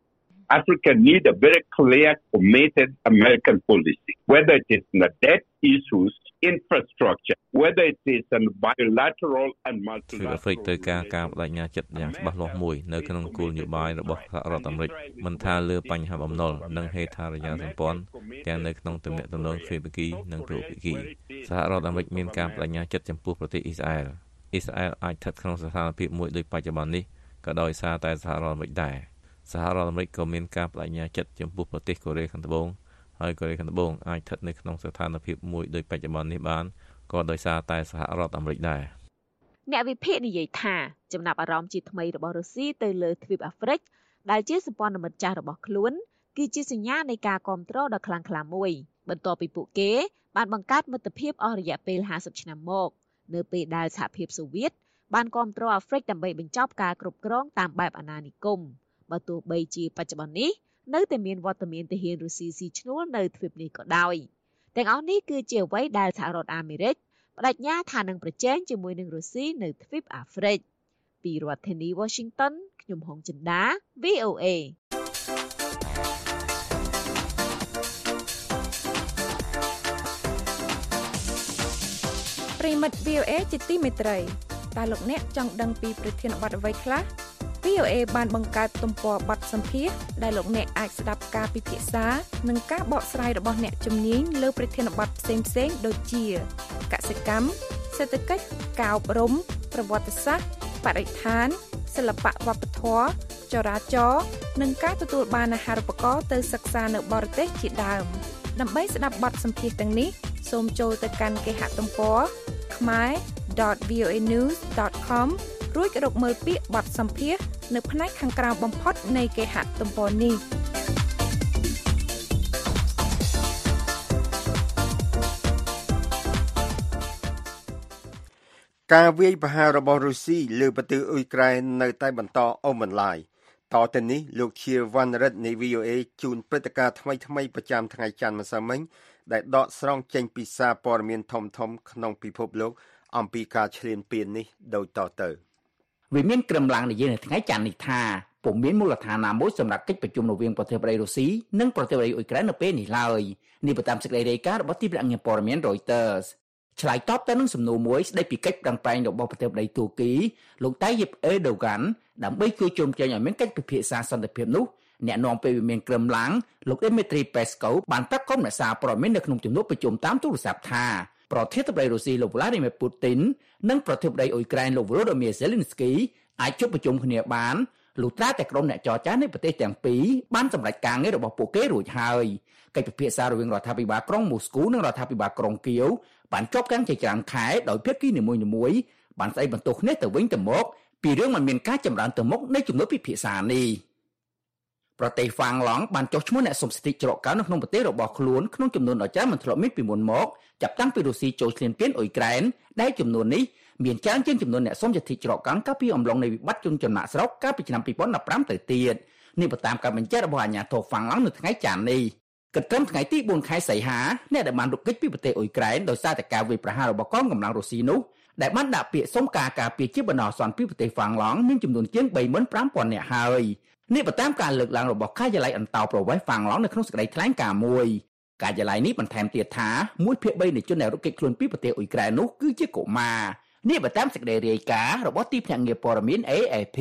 Africa need a very clear, committed American policy, whether it is in the debt issues, infrastructure, whether it is in bilateral and multilateral. អាហ្វ្រិកត្រូវការបដិញ្ញាចិត្តយ៉ាងច្បាស់លាស់មួយនៅក្នុងគោលនយោបាយរបស់សហរដ្ឋអាមេរិកមិនថាលើបញ្ហាបំណុលនិងហេដ្ឋារចនាសម្ព័ន្ធទាំងនៅក្នុងទំនាក់ទំនងទ្វេភាគីនិងទ្វភាគីសហរដ្ឋអាមេរិកមានការបដិញ្ញាចិត្តចំពោះប្រទេសអ៊ីស្រាអែលអាចស្ថិតក្នុងស្ថានភាពមួយដូចបច្ចុប្បន្ននេះក៏ដោយសារតែសហរដ្ឋអាមេរិកដែរសហរដ្ឋអាមេរិកក៏មានការបដិញ្ញាចិត្តចំពោះប្រទេសកូរ៉េខាងត្បូងហើយកូរ៉េខាងត្បូងអាចស្ថិតនៅក្នុងស្ថានភាពមួយដូចបច្ចុប្បន្ននេះបានក៏ដោយសារតែសហរដ្ឋអាមេរិកដែរអ្នកវិភាគនិយាយថាចំណាប់អារម្មណ៍ជាថ្មីរបស់រុស្ស៊ីទៅលើទ្វីបអាហ្វ្រិកដែលជាសម្ព័ន្ធមិត្តចាស់របស់ខ្លួនគឺជាសញ្ញានៃការគាំទ្រដ៏ខ្លាំងក្លាមួយបន្ទាប់ពីពួកគេបានបង្កើតមិត្តភាពអស់រយៈពេល50ឆ្នាំមកនៅពេលដែលសហភាពសូវៀតបានគាំទ្រអាហ្វ្រិកដើម្បីបញ្ចប់ការគ្រប់គ្រងតាមបែបអាណានិគមបើទោះបីជាបច្ចុប្បន្ននេះនៅតែមានវត្តមានទាហានរុស្ស៊ីស៊ីឈ្នួលនៅទ្វីបនេះក៏ដោយទាំងអស់នេះគឺជាអ្វីដែលសហរដ្ឋអាមេរិកបដិញ្ញាថានឹងប្រជែងជាមួយនឹងរុស្ស៊ីនៅទ្វីបអាហ្វ្រិកពីរដ្ឋធានី Washington ខ្ញុំហុងចិន្តា VOA ប្រិមិត្ត VOA ជាទីមេត្រីតើលោកអ្នកចង់ដឹងពីប្រធានបទអ្វីខ្លះ VOA បានបង្កើតទំព័របទសម្ភាសន៍ដែលលោកអ្នកអាចស្ដាប់ការពិភាក្សានិងការបកស្រាយរបស់អ្នកជំនាញលើប្រធានបទផ្សេងៗដូចជាកសិកម្មសេដ្ឋកិច្ចការអប់រំប្រវត្តិសាស្ត្របរិស្ថានសិល្បៈវប្បធម៌ចរាចរណ៍និងការទទួលបានអាហារូបករណ៍ទៅសិក្សានៅបរទេសជាដើមដើម្បីស្ដាប់បទសម្ភាសន៍ទាំងនេះសូមចូលទៅកាន់គេហទំព័រ khmer.voanews.com រួចរកមើលពាក្យបទសម្ភាសន៍នៅផ្នែកខាងក្រៅបំផុតនៃគេហទំព័រនេះការវាយប្រហាររបស់រុស្ស៊ីលើប្រទេសអ៊ុយក្រែននៅតែបន្តអូសបន្លាយតទៅនេះលោកជាវណ្ណរិទ្ធនៃ VOA ជូនព្រឹត្តិការណ៍ថ្មីៗប្រចាំថ្ងៃច័ន្ទម្សិលមិញដែលដកស្រង់ចេញពីសារព័ត៌មានធំៗក្នុងពិភពលោកអំពីការឈ្លានពាននេះដូចតទៅវាមានក្រមឡើងនិយាយនៅថ្ងៃច័ន្ទនេះថាពុំមានមូលដ្ឋានណាមួយសម្រាប់កិច្ចប្រជុំរវាងប្រទេសរុស្ស៊ីនិងប្រទេសអ៊ុយក្រែននៅពេលនេះឡើយនេះតាមសេចក្តីរាយការណ៍របស់ទីភ្នាក់ងារព័ត៌មាន Reuters ឆ្លើយតបទៅនឹងសំណួរមួយស្តីពីកិច្ចប្រឹងប្រែងរបស់ប្រទេសទូគីលោកតាយីបអេដូហ្គានដើម្បីជួយជុំជែងឲ្យមានកិច្ចពិភាក្សាសន្តិភាពនោះអ្នកនាំពេលវិមានក្រមឡើងលោកដេមេត្រីពេស្កូបានប្រាប់ក្រុមអ្នកសារព័ត៌មាននៅក្នុងជំនួបប្រជុំតាមទូរស័ព្ទថាប្រធានាធិបតីរុស្ស៊ីលោក Vladimir Putin និងប្រធានាធិបតីអ៊ុយក្រែនលោក Volodymyr Zelensky អាចជួបប្រជុំគ្នាបានលុះត្រាតែក្រុមអ្នកចរចានៃប្រទេសទាំងពីរបានសម្រេចការងាររបស់ពួកគេរួចហើយកិច្ចពិភាក្សារវាងរដ្ឋាភិបាលក្រុងមូស្គូនិងរដ្ឋាភិបាលក្រុងគៀវបានជាប់គាំងជាច្រើនខែដោយភាគីនីមួយៗបានស្ដីបន្ទោសគ្នាទៅវិញទៅមកពីរឿងមិនមានការចម្រើនទៅមុខនៃជំនួបពិភាក្សានេះប្រទេសហ្វាំងឡង់បានចុះឈ្មោះអ្នកសុំសិទ្ធិច្រកកោននៅក្នុងប្រទេសរបស់ខ្លួនក្នុងចំនួនដ៏ច្រើនមិនធ្លាប់មានពីមុនមកចាប់តាំងពីរុស្ស៊ីចូលឈ្លានពានអ៊ុយក្រែនដែលចំនួននេះមានច្រើនជាងចំនួនអ្នកសុំសិទ្ធិច្រកកោនកាលពីអំឡុងនៃវិបត្តិជនចំណាក់ស្រុកកាលពីឆ្នាំ2015ទៅទៀតនេះបើតាមការបញ្ជាក់របស់អាជ្ញាធរហ្វាំងឡង់នៅថ្ងៃច័ន្ទនេះគិតត្រឹមថ្ងៃទី4ខែសីហាអ្នកដែលបានរុកកិច្ចពីប្រទេសអ៊ុយក្រែនដោយសារតែការវាយប្រហាររបស់កងកម្លាំងរុស្ស៊ីនោះដែលបានដាក់ពាក្យសុំការការពារជាបណ្ដោះអាសន្នពីប្រទេសហ្វាំងឡង់មានចំនួនជាង 35,000 នាក់ហើយនេះបើតាមការលើកឡើងរបស់ការិយាល័យអន្តោប្រវេសន៍ហ្វាំងឡង់នៅក្នុងសេចក្តីថ្លែងការណ៍មួយការិយាល័យនេះបន្ថែមទៀតថា1/3នៃជនដែលរុកកិច្ចខ្លួនពីប្រទេសអ៊ុយក្រែននោះគឺជាកុមារនេះបើតាមសេចក្តីរាយការណ៍របស់ទីភ្នាក់ងារព័ត៌មាន AFP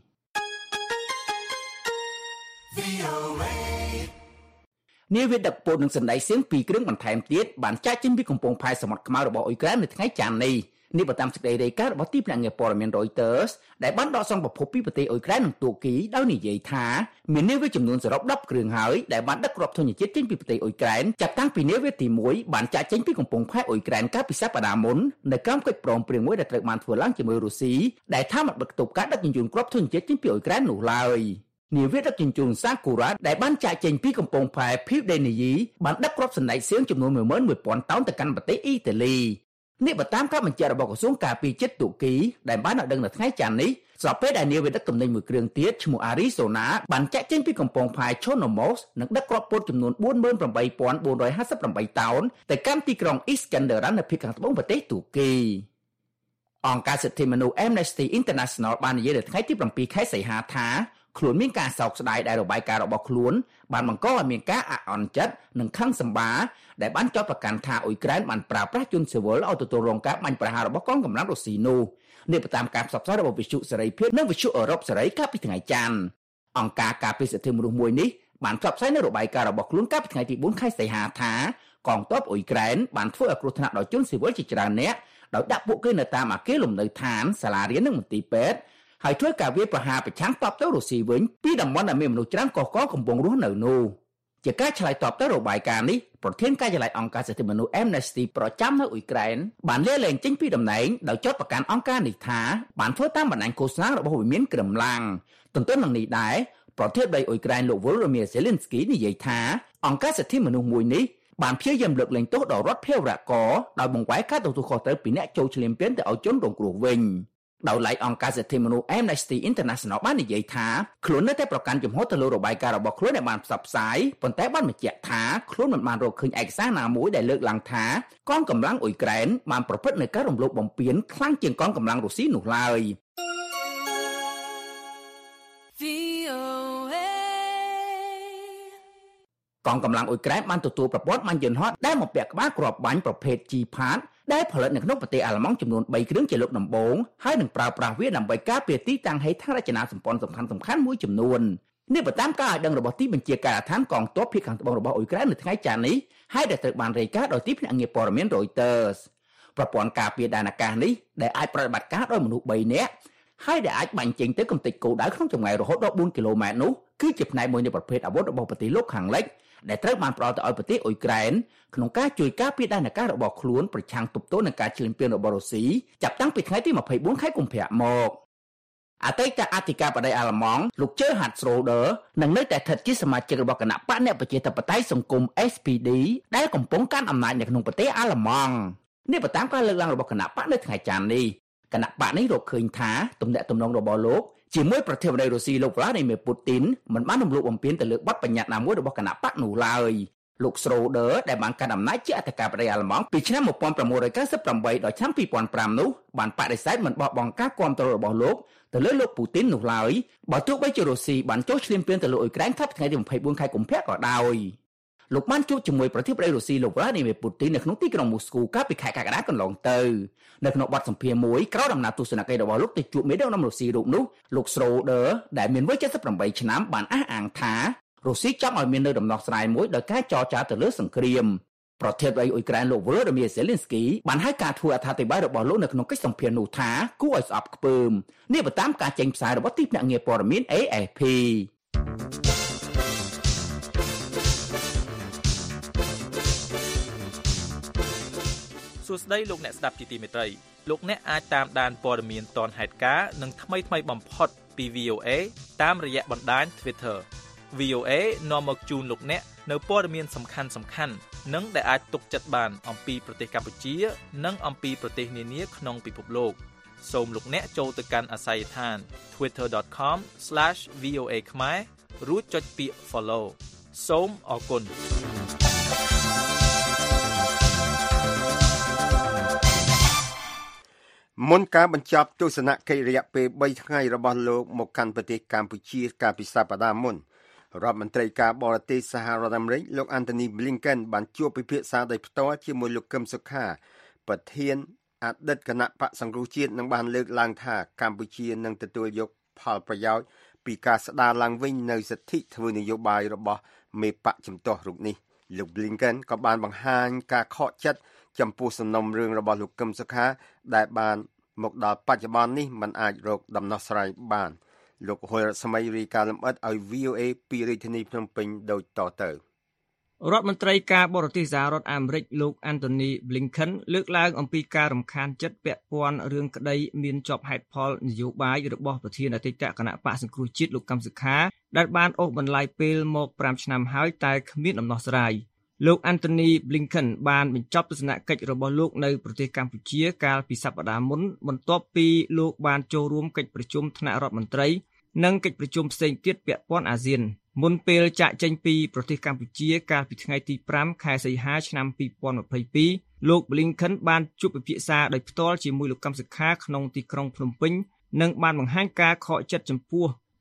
នាវាដឹកពោតនិងសណ្ដែកសៀង2គ្រឿងបន្ថែមទៀតបានចាក់ចេញពីកំពង់ផែសមុទ្រខ្មៅរបស់អ៊ុយក្រែននៅថ្ងៃច័ន្ទនេះនេះបើតាមសេចក្តីរាយការណ៍របស់ទីភ្នាក់ងារព័ត៌មាន Reuters ដែលបានដកស្រង់ប្រភពពីប្រទេសអ៊ុយក្រែននិងទូគីដោយនិយាយថាមាននាវាចំនួនសរុប10គ្រឿងហើយដែលបានដឹកគ្រាប់ធញ្ញជាតិចេញពីប្រទេសអ៊ុយក្រែនចាប់តាំងពីនាវាទី1បានចាក់ចេញពីកំពង់ផែអ៊ុយក្រែនកាលពីសប្តាហ៍មុននៅក្រោមកិច្ចព្រមព្រៀងមួយដែលត្រូវបានធ្វើឡើងជាមួយរុស្ស៊ីដែលថាមិនបិទគប់ការដឹកជញ្ជូនគ្រាប់ធញ្ញជាតិចេញពីអ៊ុយក្រែននោះឡើយនាវាដឹកជញ្ជូនសាគូរ៉ាដែលបានចាក់ចេញពីកំពង់ផែភីវដេនីយីបានដឹកគ្រាប់សណ្ដែកសៀងចំនួន 11,000 តោនទៅកាន់ប្រទេសអ៊ីតាលីនេះបើតាមការបញ្ជាក់របស់ក្រសួងការពារជាតិទូគីដែលបានឲ្យដឹងនៅថ្ងៃច័ន្ទនេះស្របពេលដែលនាវាដឹកទំនិញមួយគ្រឿងទៀតឈ្មោះ Arizona បានចាក់ចេញពីកំពង់ផែ Chonomos និងដឹកគ្រាប់ពោតចំនួន 48,458 តោនទៅកាន់ទីក្រុង Iskenderun នៅភាគខាងត្បូងប្រទេសទូគីអង្គការសិទ្ធិមនុស្ស Amnesty International បាននិយាយនៅថ្ងៃទី7ខែសីហាថាខ្លួនមានការសោកស្ដាយដែលរបាយការណ៍របស់ខ្លួនបានបង្កឲ្យមានការអាក់អន់ចិត្តនិងខឹងសម្បារដែលបានចោទប្រកាន់ថាអ៊ុយក្រែនបានប្រើប្រាស់ជនស៊ីវិលឲ្យទទួលរងការបាញ់ប្រហាររបស់កងកម្លាំងរុស្ស៊ីនោះនេះតាមការផ្សព្វផ្សាយរបស់វិទ្យុសេរីភាពនិងវិទ្យុអឺរ៉ុបសេរីកាលពីថ្ងៃច័ន្ទអង្គការការពារសិទ្ធិមនុស្សមួយនេះបានផ្សព្វផ្សាយនៅរបាយការណ៍របស់ខ្លួនកាលពីថ្ងៃទី4ខែសីហាថាកងទ័ពអ៊ុយក្រែនបានធ្វើឲ្យគ្រោះថ្នាក់ដល់ជនស៊ីវិលជាច្រើនអ្នកដោយដាក់ពួកគេនៅតាមអគារលំនៅឋានសាលារៀននិងមន្ទីរពេទ្យហើយធ្វើការវាយប្រហារប្រឆាំងតបទៅរុស្ស៊ីវិញពីតំបន់ដែលមានមនុស្សច្រើនកុះករកំពុងរស់នៅនោះជាការឆ្លើយតបទៅរបាយការណ៍នេះប្រធានការិយាល័យអង្គការសិទ្ធិមនុស្ស Amnesty ប្រចាំនៅអ៊ុយក្រែនបានលាលែងចេញពីតំណែងដោយចោទប្រកាន់អង្គការនេះថាបានធ្វើតាមបណ្ដាញឃោសនារបស់វិមានក្រឹមឡាំងទន្ទឹមនឹងនេះដែរប្រធានាធិបតីអ៊ុយក្រែនលោក Volodymyr Zelensky និយាយថាអង្គការសិទ្ធិមនុស្សមួយនេះបានព្យាយាមលើកលែងទោសដល់រដ្ឋភេរវករដោយបង្វែរការទទួលខុសត្រូវពីអ្នកចូលឈ្លានពានទៅឲ្យជនរងគ្រោះវិញដោយឡែកអង្គការសិទ្ធិមនុស្ស Amnesty International បាននិយាយថាខ្លួននៅតែប្រកាន់ជំហរទៅលើរបាយការណ៍របស់ខ្លួនដែលបានផ្សព្វផ្សាយប៉ុន្តែបានបញ្ជាក់ថាខ្លួនមិនបានរកឃើញឯកសារណាមួយដែលលើកឡើងថាកងកម្លាំងអ៊ុយក្រែនបានប្រព្រឹត្តនូវការរំលោភបំពានខ្លាំងជាងកងកម្លាំងរុស្ស៊ីនោះឡើយកងកម្លាំងអ៊ុយក្រែនបានទទួលប្រព័ន្ធបាញ់យន្តហោះដែលបំពាក់ក្បាលគ្រាប់បាញ់ប្រភេទ G-PAD ដែលផលិតនៅក្នុងប្រទេសអាល្លឺម៉ង់ចំនួន3គ្រឿងជាលើកដំបូងហើយនឹងប្រើប្រាស់វាដើម្បីការពារទីតាំងហេដ្ឋារចនាសម្ព័ន្ធសំខាន់ៗមួយចំនួននេះបើតាមការឲ្យដឹងរបស់ទីបញ្ជាការដ្ឋានកងទ័ពភាគខាងត្បូងរបស់អ៊ុយក្រែននៅថ្ងៃច័ន្ទនេះហើយដែលត្រូវបានរាយការណ៍ដោយទីភ្នាក់ងារព័ត៌មាន Reuters ប្រព័ន្ធការពារដែនអាកាសនេះដែលអាចប្រតិបត្តិការដោយមនុស្ស3នាក់ហើយដែលអាចបាញ់ចេញទៅកំទេចគោលដៅក្នុងចម្ងាយរហូតដល់4គីឡូម៉ែត្រនោះគឺជាផ្នែកមួយនៃប្រភេទអាវុធរបស់ប្រទេសលោកខាងលិចដែលត្រូវបានផ្ដល់ទៅឲ្យប្រទេសអ៊ុយក្រែនក្នុងការជួយការពារដែនអាកាសរបស់ខ្លួនប្រឆាំងទប់ទល់នឹងការឈ្លានពានរបស់រុស្ស៊ីចាប់តាំងពីថ្ងៃទី24ខែកុម្ភៈមកអតីតអធិការបតីអាល្លឺម៉ង់លោកជើហាត់ស្រូដឺនឹងនៅតែស្ថិតជាសមាជិករបស់គណៈបកអ្នកប្រជាធិបតេយ្យសង្គម SPD ដែលកំពុងកាន់អំណាចនៅក្នុងប្រទេសអាល្លឺម៉ង់នេះបើតាមការលើកឡើងរបស់គណៈបកនៅថ្ងៃច័ន្ទនេះគណៈបកនេះរកឃើញថាទំនាក់ទំនងរបស់លោកជាមួយប្រធានាធិបតីរុស្ស៊ីលោក Vladimir Putin មិនបានរំលោភបំពានទៅលើបទបញ្ញត្តិណាមួយរបស់គណៈបកនោះឡើយលោកស្រូដឺដែលបានកាន់អំណាចជាអធិការបតីអាល្លឺម៉ង់ពីឆ្នាំ1998ដល់ឆ្នាំ2005នោះបានបដិសេធមិនបោះបង់ការគាំទ្ររបស់លោកទៅលើលោកពូទីននោះឡើយបើទោះបីជារុស្ស៊ីបានចូលឈ្លានពានទៅលើអ៊ុយក្រែនថ្ងៃទី24ខែកុម្ភៈក៏ដោយលោកបានជួបជាមួយប្រធានាធិបតីរុស្ស៊ីលោក Vladimir Putin នៅក្នុងទីក្រុងមូស្គូកាលពីខែកក្កដាកន្លងទៅនៅក្នុងបទសម្ភាសន៍មួយក្រោយដំណើរទស្សនកិច្ចរបស់លោកទៅជួបមេដឹកនាំរុស្ស៊ីរូបនោះលោកស្រូដឺដែលមានវ័យ78ឆ្នាំបានអះអាងថារុស្ស៊ីចង់ឲ្យមាននៅដំណោះស្រាយមួយដោយការចរចាទៅលើសង្គ្រាមប្រធានាធិបតីអ៊ុយក្រែនលោក Volodymyr Zelensky បានហៅការធ្វើអត្ថាធិប្បាយរបស់លោកនៅក្នុងកិច្ចសម្ភាសន៍នោះថាគួរឲ្យស្អប់ខ្ពើមនេះបើតាមការចេញផ្សាយរបស់ទីភ្នាក់ងារព័ត៌មាន AFP សួស្តីលោកអ្នកស្ដាប់ជាទីមេត្រីលោកអ្នកអាចតាមដានព័ត៌មានទាន់ហេតុការណ៍និងថ្មីបំផុតពី VOA តាមរយៈបណ្ដាញ Twitter VOA នាំមកជូនលោកអ្នកនៅព័ត៌មានសំខាន់និងដែលអាចទុកចិត្តបានអំពីប្រទេសកម្ពុជានិងអំពីប្រទេសនានាក្នុងពិភពលោកសូមលោកអ្នកចូលទៅកាន់អាសយដ្ឋាន twitter.com/VOA ខ្មែររួចចុចពាក្យ Follow សូមអរគុណមុនការបញ្ចប់ទស្សនកិច្ចរយៈពេល3ថ្ងៃរបស់លោកមកកាន់ប្រទេសកម្ពុជាកាលពីសប្តាហ៍មុនរដ្ឋមន្ត្រីការបរទេសសហរដ្ឋអាមេរិកលោក Anthony Blinken បានជួបពិភាក្សាដោយផ្ទាល់ជាមួយលោកកឹមសុខាប្រធានអតីតគណៈបក្សសង្គ្រោះជាតិនិងបានលើកឡើងថាកម្ពុជានឹងទទួលយកផលប្រយោជន៍ពីការស្ដារឡើងវិញនៅសិទ្ធិធ្វើនយោបាយរបស់មេបកជំទាស់រូបនេះលោក Blinken ក៏បានបង្ហាញការខកចិត្តចំពោះសំណុំរឿងរបស់លោកកឹមសុខាដែលបានមកដល់បច្ចុប្បន្ននេះมันអាចរកដំណោះស្រាយបានលោកហុយរស្មីរីកាលំអិតឲ្យ VOA ពីរាជធានីភ្នំពេញដូចតទៅរដ្ឋមន្ត្រីការបរទេសសហរដ្ឋអាមេរិកលោក Anthony Blinken លើកឡើងអំពីការរំខានចិត្តពាក់ព័ន្ធរឿងក្តីមានជាប់ហេតុផលនយោបាយរបស់ប្រធានអតីតគណៈបក្សសង្គ្រោះជាតិលោកកឹមសុខាដែលបានអូសបន្លាយពេលមក5ឆ្នាំហើយតែគ្មានដំណោះស្រាយលោក Anthony Blinken បានបញ្ចប់ទស្សនកិច្ចរបស់លោកនៅប្រទេសកម្ពុជាកាលពីសប្តាហ៍មុនបន្ទាប់ពីលោកបានចូលរួមកិច្ចប្រជុំថ្នាក់រដ្ឋមន្ត្រីនិងកិច្ចប្រជុំផ្សេងទៀតពាក់ព័ន្ធអាស៊ានមុនពេលចាកចេញពីប្រទេសកម្ពុជាកាលពីថ្ងៃទី5ខែសីហាឆ្នាំ2022លោក Blinken បានជួបពិភាក្សាដោយផ្ទាល់ជាមួយលោកកឹមសុខាក្នុងទីក្រុងភ្នំពេញនិងបានបង្ហាញការខកចិត្តចំពោះ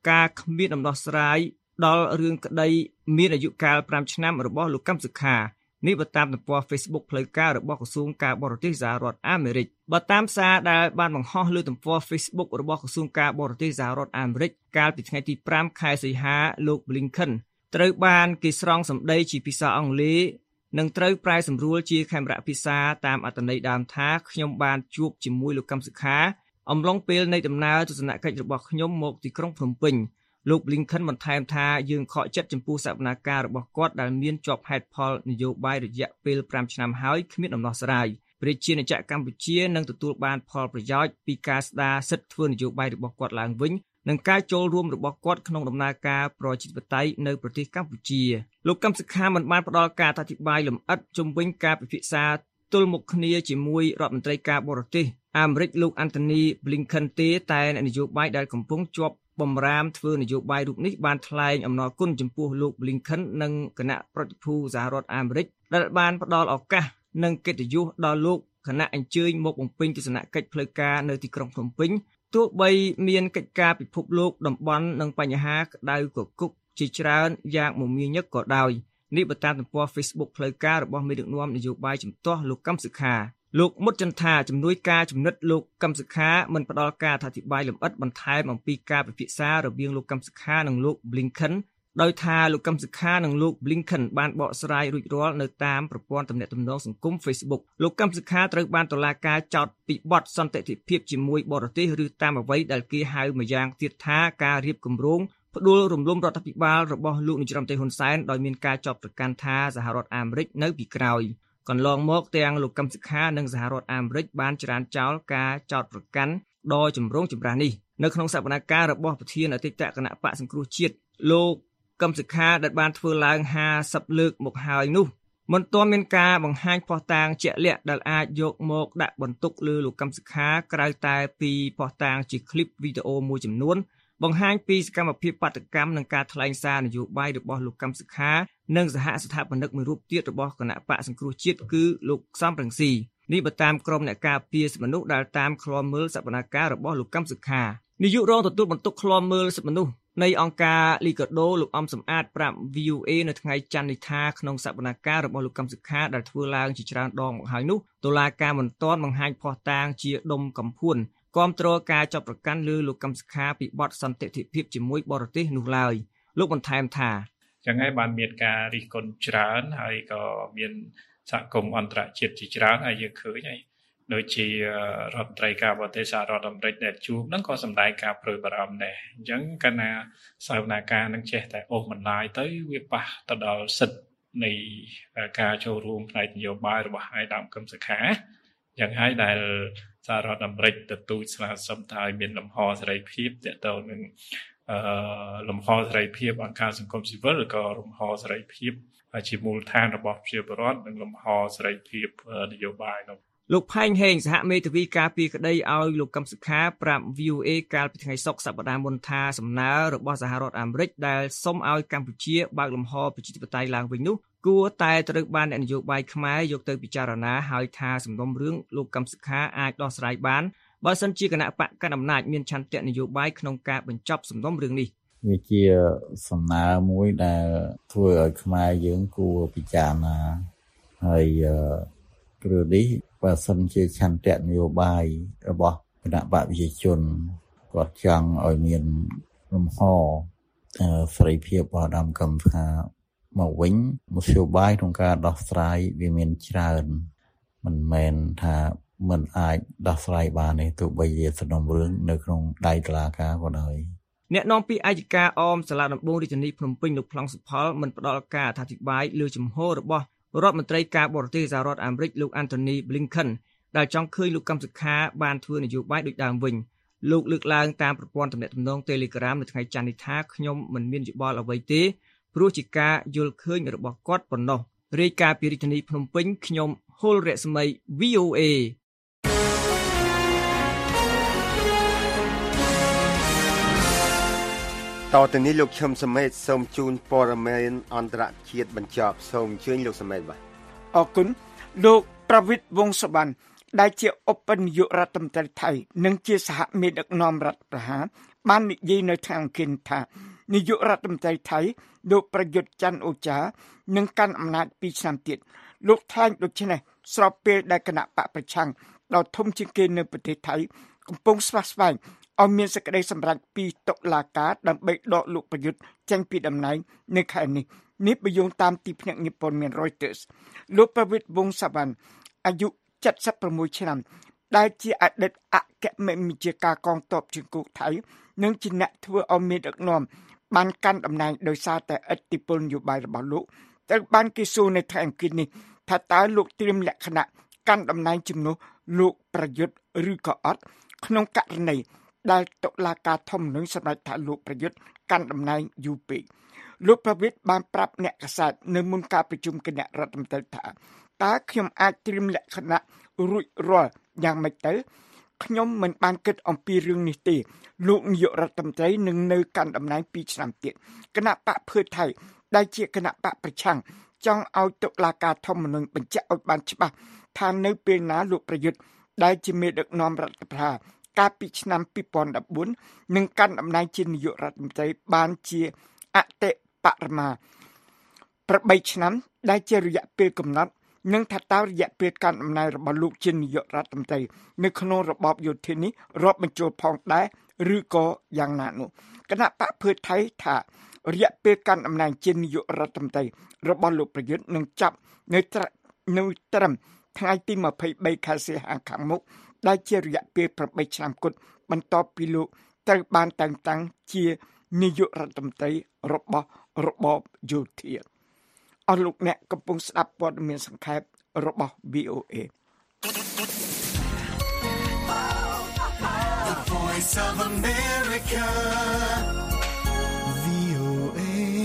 ការគ្មានដំណោះស្រាយដល់រឿងក្តីមានអាយុកាល5ឆ្នាំរបស់លោកកឹមសុខានេះបើតាមទំព័រ Facebook ផ្លូវការរបស់ក្រសួងការបរទេសសហរដ្ឋអាមេរិកបើតាមសារដែលបានបង្ហោះលើទំព័រ Facebook របស់ក្រសួងការបរទេសសហរដ្ឋអាមេរិកកាលពីថ្ងៃទី5ខែសីហាលោក Blinken ត្រូវបានគេស្រង់សម្ដីជាភាសាអង់គ្លេសនិងត្រូវប្រែសម្រួលជាខេមរៈភាសាតាមអត្ថន័យដើមថាខ្ញុំបានជួបជាមួយលោកកឹមសុខាអំឡុងពេលនៃដំណើរទស្សនកិច្ចរបស់ខ្ញុំមកទីក្រុងភ្នំពេញលោក Blinken បន្ថែមថាយើងខកចិត្តចំពោះសកម្មភាពរបស់គាត់ដែលមានជាប់ហេតុផលនយោបាយរយៈពេល5ឆ្នាំហើយគ្មានដំណោះស្រាយប្រជាជនកម្ពុជានឹងទទួលបានផលប្រយោជន៍ពីការស្ដារសិទ្ធិធ្វើនយោបាយរបស់គាត់ឡើងវិញនិងការចូលរួមរបស់គាត់ក្នុងដំណើរការប្រជាធិបតេយ្យនៅប្រទេសកម្ពុជាលោកកឹមសុខាមិនបានផ្ដល់ការអធិប្បាយលម្អិតជុំវិញការពិភាក្សាទល់មុខគ្នាជាមួយរដ្ឋមន្ត្រីការបរទេសអាមេរិកលោក Anthony Blinken ទេតែនយោបាយដែលកំពុងជាប់បំរាមធ្វើនយោបាយរូបនេះបានថ្លែងអំណរគុណចំពោះលោក Blinken និងគណៈប្រតិភូសហរដ្ឋអាមេរិកដែលបានផ្ដល់ឱកាសនិងកិត្តិយសដល់លោកគណៈអញ្ជើញមកបំពេញទស្សនកិច្ចផ្លូវការនៅទីក្រុងភ្នំពេញទោះបីមានកិច្ចការពិភពលោកតំបន់និងបញ្ហាក្តៅគគុកជាច្រើនយ៉ាងមមាញឹកក៏ដោយនេះបើតាមទំព័រ Facebook ផ្លូវការរបស់មេដឹកនាំនយោបាយជំទាស់លោកកឹមសុខាលោកមុតចន្ទថាជំនួយការចំណិតលោកកឹមសុខាមិនផ្ដល់ការអធិប្បាយលម្អិតបន្ថែមអំពីការពិភាក្សារវាងលោកកឹមសុខានិងលោក Blinken ដោយថាលោកកឹមសុខានិងលោក Blinken បានបកស្រាយរួចរាល់នៅតាមប្រព័ន្ធទំនាក់ទំនងសង្គម Facebook លោកកឹមសុខាត្រូវបានតុលាការចោទពីបទសន្តិភាពជាមួយបរទេសឬតាមអ្វីដែលគេហៅម្យ៉ាងទៀតថាការរៀបគម្រោងផ្ដួលរំលំរដ្ឋាភិបាលរបស់លោកនាយរដ្ឋមន្ត្រីហ៊ុនសែនដោយមានការចោទប្រកាន់ថាសហរដ្ឋអាមេរិកនៅពីក្រោយកន្លងមកទាំងលោកកឹមសុខានិងសហរដ្ឋអាមេរិកបានច្រានចោលការចោទប្រកាន់ដ៏ចម្រូងចម្រាសនេះនៅក្នុងសវនកម្មរបស់ប្រធានអតីតគណៈបកសង្គ្រោះជាតិលោកកឹមសុខាដែលបានធ្វើឡើង50លើកមកហើយនោះមិនទាន់មានការបង្ហាញភស្តុតាងជាក់លាក់ដែលអាចយកមកដាក់បន្ទុកលើលោកកឹមសុខាក្រៅតែពីភស្តុតាងជាคลิปវីដេអូមួយចំនួនបង្ហាញពីសកម្មភាពបាតកម្មនិងការថ្លែងសារនយោបាយរបស់លោកកឹមសុខានិងសហស្ថាបនិកមួយរូបទៀតរបស់គណៈបកសង្គ្រោះជាតិគឺលោកសំរងស៊ីនេះបើតាមក្រុមអ្នកការពារសិទ្ធិមនុស្សដែលតាមឃ្លាំមើលសកម្មភាពរបស់លោកកឹមសុខានាយករងទទួលបន្ទុកឃ្លាំមើលសិទ្ធិមនុស្សនៃអង្គការលីកាដូលោកអំសំអាតប្រាប់ VOA នៅថ្ងៃច័ន្ទនេះថាក្នុងសកម្មភាពរបស់លោកកឹមសុខាដែលធ្វើឡើងជាច្រើនដងមកហើយនោះតុលាការមិនទាន់បង្ហាញភស្តុតាងជាដុំកំភួនគាំទ្រការចាប់ប្រកាន់លើលោកកឹមសុខាពីបទសន្តិភាពជាមួយបរទេសនោះឡើយលោកបន្ថែមថាចឹងហើយបានមានការរិះគន់ច្រើនហើយក៏មានសហគមន៍អន្តរជាតិជាច្រើនហើយយើងឃើញហើយដូចជារដ្ឋមន្ត្រីការបរទេសសហរដ្ឋអាមេរិកដែលជួបហ្នឹងក៏សម្ដែងការព្រួយបារម្ភដែរអញ្ចឹងកាលណាសវនកម្មនឹងចេះតែអូសបន្លាយទៅវាប៉ះទៅដល់សិទ្ធិនៃការចូលរួមផ្នែកនយោបាយរបស់ឯកឧត្តមកឹមសុខាយ៉ាងហើយដែលសហរដ្ឋអាមេរិកទទូចស្នើសុំថាឲ្យមានលំហសេរីភាពទាក់ទងនឹងលំហសេរីភាពអង្គការសង្គមស៊ីវិលក៏លំហសេរីភាពជាមូលដ្ឋានរបស់ប្រជាពលរដ្ឋនិងលំហសេរីភាពនយោបាយនោះលោកផែងហេងសហមេធាវីការពារក្តីឲ្យលោកកឹមសុខាប្រាប់ VOA កាលពីថ្ងៃសុក្រសប្តាហ៍មុនថាសំណើរបស់សហរដ្ឋអាមេរិកដែលសុំឲ្យកម្ពុជាបើកលំហប្រជាធិបតេយ្យឡើងវិញនោះគួរតែត្រូវបានអ្នកនយោបាយខ្មែរយកទៅពិចារណាហើយថាសំណុំរឿងលោកកឹមសុខាអាចដោះស្រាយបានបើសិនជាគណៈបកកណ្ដាលអំណាចមានឆន្ទៈនយោបាយក្នុងការបញ្ចប់សំណុំរឿងនេះវាជាសំណើមួយដែលធ្វើឲ្យខ្មែរយើងគួរពិចារណាហើយគ្រឿងនេះបើសិនជាឆន្ទៈនយោបាយរបស់គណៈបកប្រជាជនគាត់ចង់ឲ្យមានលំហសេរីភាពរបស់អាដាមកឹមសុខាមកវិញមធ្យោបាយក្នុងការដោះស្រាយវាមានច្រើនមិនមែនថាមិនអាចដោះស្រាយបានទេទោះបីជាសំណុំរឿងនៅក្នុងដៃតុលាការក៏ដោយអ្នកនាំពាក្យអัยការអមសាលាដំបងរាជធានីភ្នំពេញលោកប្លង់សុផលមិនផ្ដល់ការអធិប្បាយលើជំហររបស់រដ្ឋមន្ត្រីការបរទេសសហរដ្ឋអាមេរិកលោក Anthony Blinken ដែលចង់ឃើញលោកកឹមសុខាបានធ្វើនយោបាយដូចដើមវិញលោកលើកឡើងតាមប្រព័ន្ធទំនាក់ទំនង Telegram នៅថ្ងៃច័ន្ទនេះថាខ្ញុំមិនមានយោបល់អ្វីទេព្រោះជាការយល់ឃើញរបស់គាត់ប៉ុណ្ណោះរាយការណ៍ពីរាជធានីភ្នំពេញខ្ញុំហុលរស្មី VOA តទៅនេះលោកឈឹមសមេតសូមជូនព័ត៌មានអន្តរជាតិបញ្ចប់សូមអញ្ជើញលោកសមេតបាទអរគុណលោកប្រវិតវង្សសុវណ្ណដែលជាឧបនាយករដ្ឋមន្ត្រីថៃនិងជាសហមេដឹកនាំរដ្ឋប្រហារបាននិយាយនៅថ្ងៃអង្គារថានាយករដ្ឋមន្ត្រីថៃលោកប្រយុទ្ធច័ន្ទអូចានឹងកាន់អំណាច2ឆ្នាំទៀតលោកថ្លែងដូច្នេះស្របពេលដែលគណៈបកប្រឆាំងដ៏ធំជាងគេនៅប្រទេសថៃកំពុងស្វាស្វែងឲ្យមានសេចក្តីសម្រេចពីតុលាការដើម្បីដកលោកប្រយុទ្ធចេញពីតំណែងនៅខែនេះបញ្យងតាមទីភ្នាក់ងារព័ត៌មាន Reuters លោកប្រវិតវង្សសវណ្ណអាយុ76ឆ្នាំដែលជាអតីតអគ្គមេបញ្ជាការកងទ័ពជើងគោកថៃនិងជាអ្នកធ្វើឲ្យមានដឹកនាំបានកាន់តំណែងដោយសារតែឥទ្ធិពលនយោបាយរបស់លោកត្រូវបានគេសួរនៅថ្ងៃអង្គារនេះថាតើលោកត្រៀមលក្ខណៈកាន់តំណែងជំនួសលោកប្រយុទ្ធឬក៏អត់ក្នុងករណីដែលតុលាការធម្មនុញ្ញសម្រេចថាលោកប្រយុទ្ធកាន់តំណែងយូរពេកលោកប្រវិតបានប្រាប់អ្នកកាសែតនៅមុនការប្រជុំគណៈរដ្ឋមន្ត្រីថាតើខ្ញុំអាចត្រៀមលក្ខណៈរួចរាល់យ៉ាងម៉េចទៅខ្ញុំមិនបានគិតអំពីរឿងនេះទេលោកនាយករដ្ឋមន្ត្រីនឹងនៅកាន់តំណែង2ឆ្នាំទៀតគណៈបកភឿថៃដែលជាគណៈបកប្រឆាំងចង់ឲ្យតុលាការធម្មនុញ្ញបញ្ជាក់ឲ្យបានច្បាស់ថានៅពេលណាលោកប្រយុទ្ធដែលជាមេដឹកនាំរដ្ឋាភិបាលកាលពីឆ្នាំ2014នឹងកាន់តំណែងជានាយករដ្ឋមន្ត្រីបានជាអតិបរមា8ឆ្នាំដែលជារយៈពេលកំណត់និងថាតើរយៈពេលកាន់តំណែងរបស់លោកជានាយករដ្ឋមន្ត្រីនៅក្នុងរបបយោធានេះរាប់បញ្ចូលផងដែរឬក៏យ៉ាងណានោះគណៈបកភឿថៃថារយៈពេលកាន់តំណែងជានាយករដ្ឋមន្ត្រីរបស់លោកប្រយុទ្ធនឹងចាប់នៅត្រឹមថ្ងៃទី23ខែសីហាខាងមុខដែលជារយៈពេល8ឆ្នាំគត់បន្ទាប់ពីលោកត្រូវបានតែងតាំងជានាយករដ្ឋមន្ត្រីរបស់របបយោធាអស់លោកអ្នកកំពុងស្ដាប់ព័ត៌មានសង្ខេបរបស់ VOA The Voice of America VOA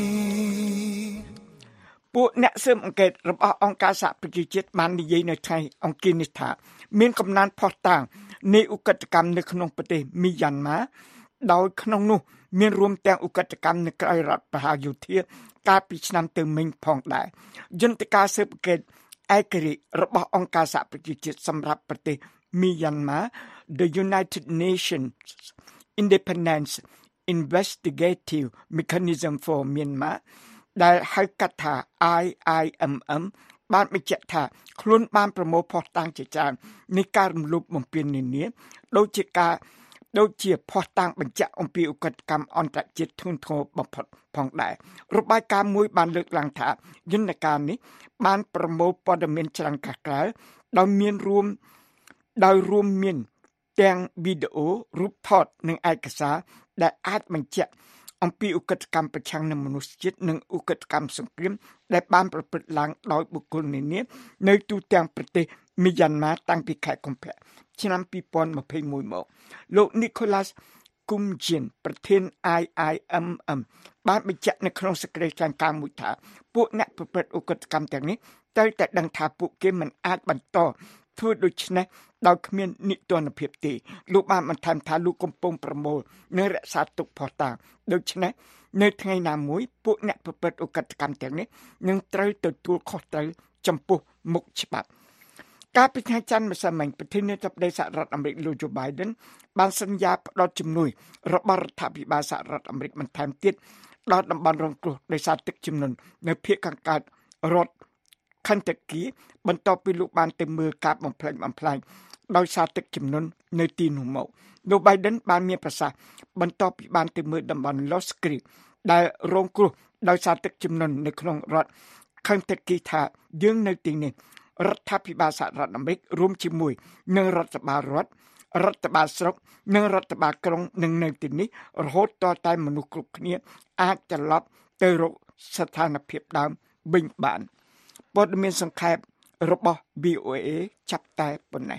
ពួកអ្នកស៊ើបអង្កេតរបស់អង្គការសហប្រជាជាតិបាននិយាយនៅថ្ងៃអង្គារនេះថាមានកំណើនផុសតាងនៃឧក្រិដ្ឋកម្មនៅក្នុងប្រទេសមីយ៉ាន់ម៉ាដោយក្នុងនោះមានរួមទាំងឧក្រិដ្ឋកម្មនៅក្រៅរដ្ឋប្រហារយោធាកាលពីឆ្នាំទៅមិញផងដែរយន្តការស៊ើបអង្កេតឯករាជ្យរបស់អង្គការសហប្រជាជាតិសម្រាប់ប្រទេសមីយ៉ាន់ម៉ា The United Nations Independent Investigative Mechanism for Myanmar ដែលហៅកាត់ថា IIMM បានបញ្ជាក់ថាខ្លួនបានប្រមូលភស្តុតាងជាច្រើននៃការរំលោភបំពាននានាដូចជាភស្តុតាងបញ្ជាក់អំពីឧក្រិដ្ឋកម្មអន្តរជាតិធ្ងន់ធ្ងរបំផុតផងដែររបាយការណ៍មួយបានលើកឡើងថាយន្តការនេះបានប្រមូលព័ត៌មានច្រើនកក្កៅដោយរួមមានទាំងវីដេអូរូបថតនិងឯកសារដែលអាចបញ្ជាក់អំពីឧក្រិដ្ឋកម្មប្រឆាំងនឹងមនុស្សជាតិនិងឧក្រិដ្ឋកម្មសង្គ្រាមដែលបានប្រព្រឹត្តឡើងដោយបុគ្គលនានានៅទូទាំងប្រទេសមីយ៉ាន់ម៉ាតាំងពីខែកុម្ភៈឆ្នាំ2021មកលោក Nicholas Koumjian ប្រធាន IIMM បានបញ្ជាក់នៅក្នុងសេចក្តីថ្លែងការណ៍មួយថាពួកអ្នកប្រព្រឹត្តឧក្រិដ្ឋកម្មទាំងនេះត្រូវតែដឹងថាពួកគេមិនអាចបន្តធ្វើដូច្នេះដោយគ្មាននិទានភាពទេលោកបានបន្ថែមថាលោកកំពុងប្រមូលនិងរក្សាទុកភស្តុតាងដូច្នេះនៅថ្ងៃណាមួយពួកអ្នកប្រព្រឹត្តឧក្រិដ្ឋកម្មទាំងនេះនឹងត្រូវទទួលខុសត្រូវចំពោះមុខច្បាប់កាលពីថ្ងៃច័ន្ទម្សិលមិញប្រធានាធិបតីសហរដ្ឋអាមេរិកលោក Joe Biden បានសន្យាផ្តល់ជំនួយរបស់រដ្ឋាភិបាលសហរដ្ឋអាមេរិកបន្ថែមទៀតដល់តំបន់រងគ្រោះដោយសារទឹកជំនន់នៅភាគខាងកើតរដ្ឋ Kentucky បន្ទាប់ពីលោកបានទៅមើលការបំផ្លាញដោយសារទឹកជំនន់នៅទីនោះមកលោក Biden បានមានប្រសាសន៍បន្ទាប់ពីបានទៅមើលតំបន់ Lost Creek ដែលរងគ្រោះដោយសារទឹកជំនន់នៅក្នុងរដ្ឋ Kentucky ថាយើងនៅទីនេះរដ្ឋាភិបាលសហរដ្ឋអាមេរិករួមជាមួយនឹងរដ្ឋបាលរដ្ឋរដ្ឋបាលស្រុកនិងរដ្ឋបាលក្រុងនឹងនៅទីនេះរហូតតតែមនុស្សគ្រប់គ្នាអាចត្រឡប់ទៅរកស្ថានភាពដើមវិញបានព័ត៌មានសង្ខេបរបស់ VOA ចាប់តែប៉ុណ្ណេះ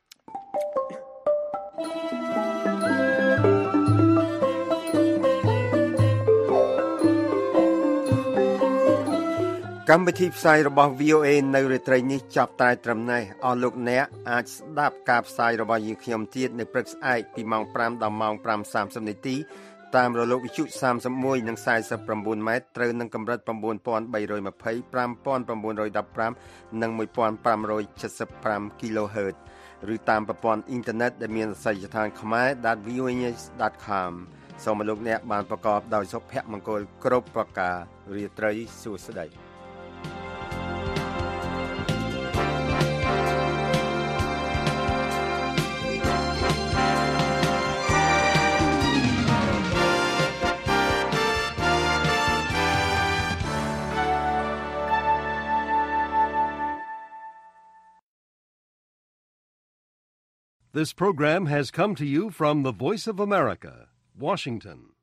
កម្មវិធីផ្សាយរបស់ VOA នៅរាត្រីនេះចាប់តែត្រឹមនេះអស់លោកអ្នកអាចស្ដាប់ការផ្សាយរបស់យើងខ្ញុំទៀតនៅព្រឹកស្អែកពីម៉ោង5ដល់ម៉ោង 5:30 នាទីតាមរលកវិទ្យុ31និង49ម៉ែត្រត្រូវនឹងកម្រិត 9320 5915 និង 1575 kHz ឬតាមប្រព័ន្ធអ៊ីនធឺណិតដែលមានអាសយដ្ឋានខ្មែរ.voanews.com សូមលោកអ្នកបានប្រកបដោយសុភមង្គលគ្រប់ប្រការរាត្រីសួស្តី This program has come to you from the Voice of America, Washington.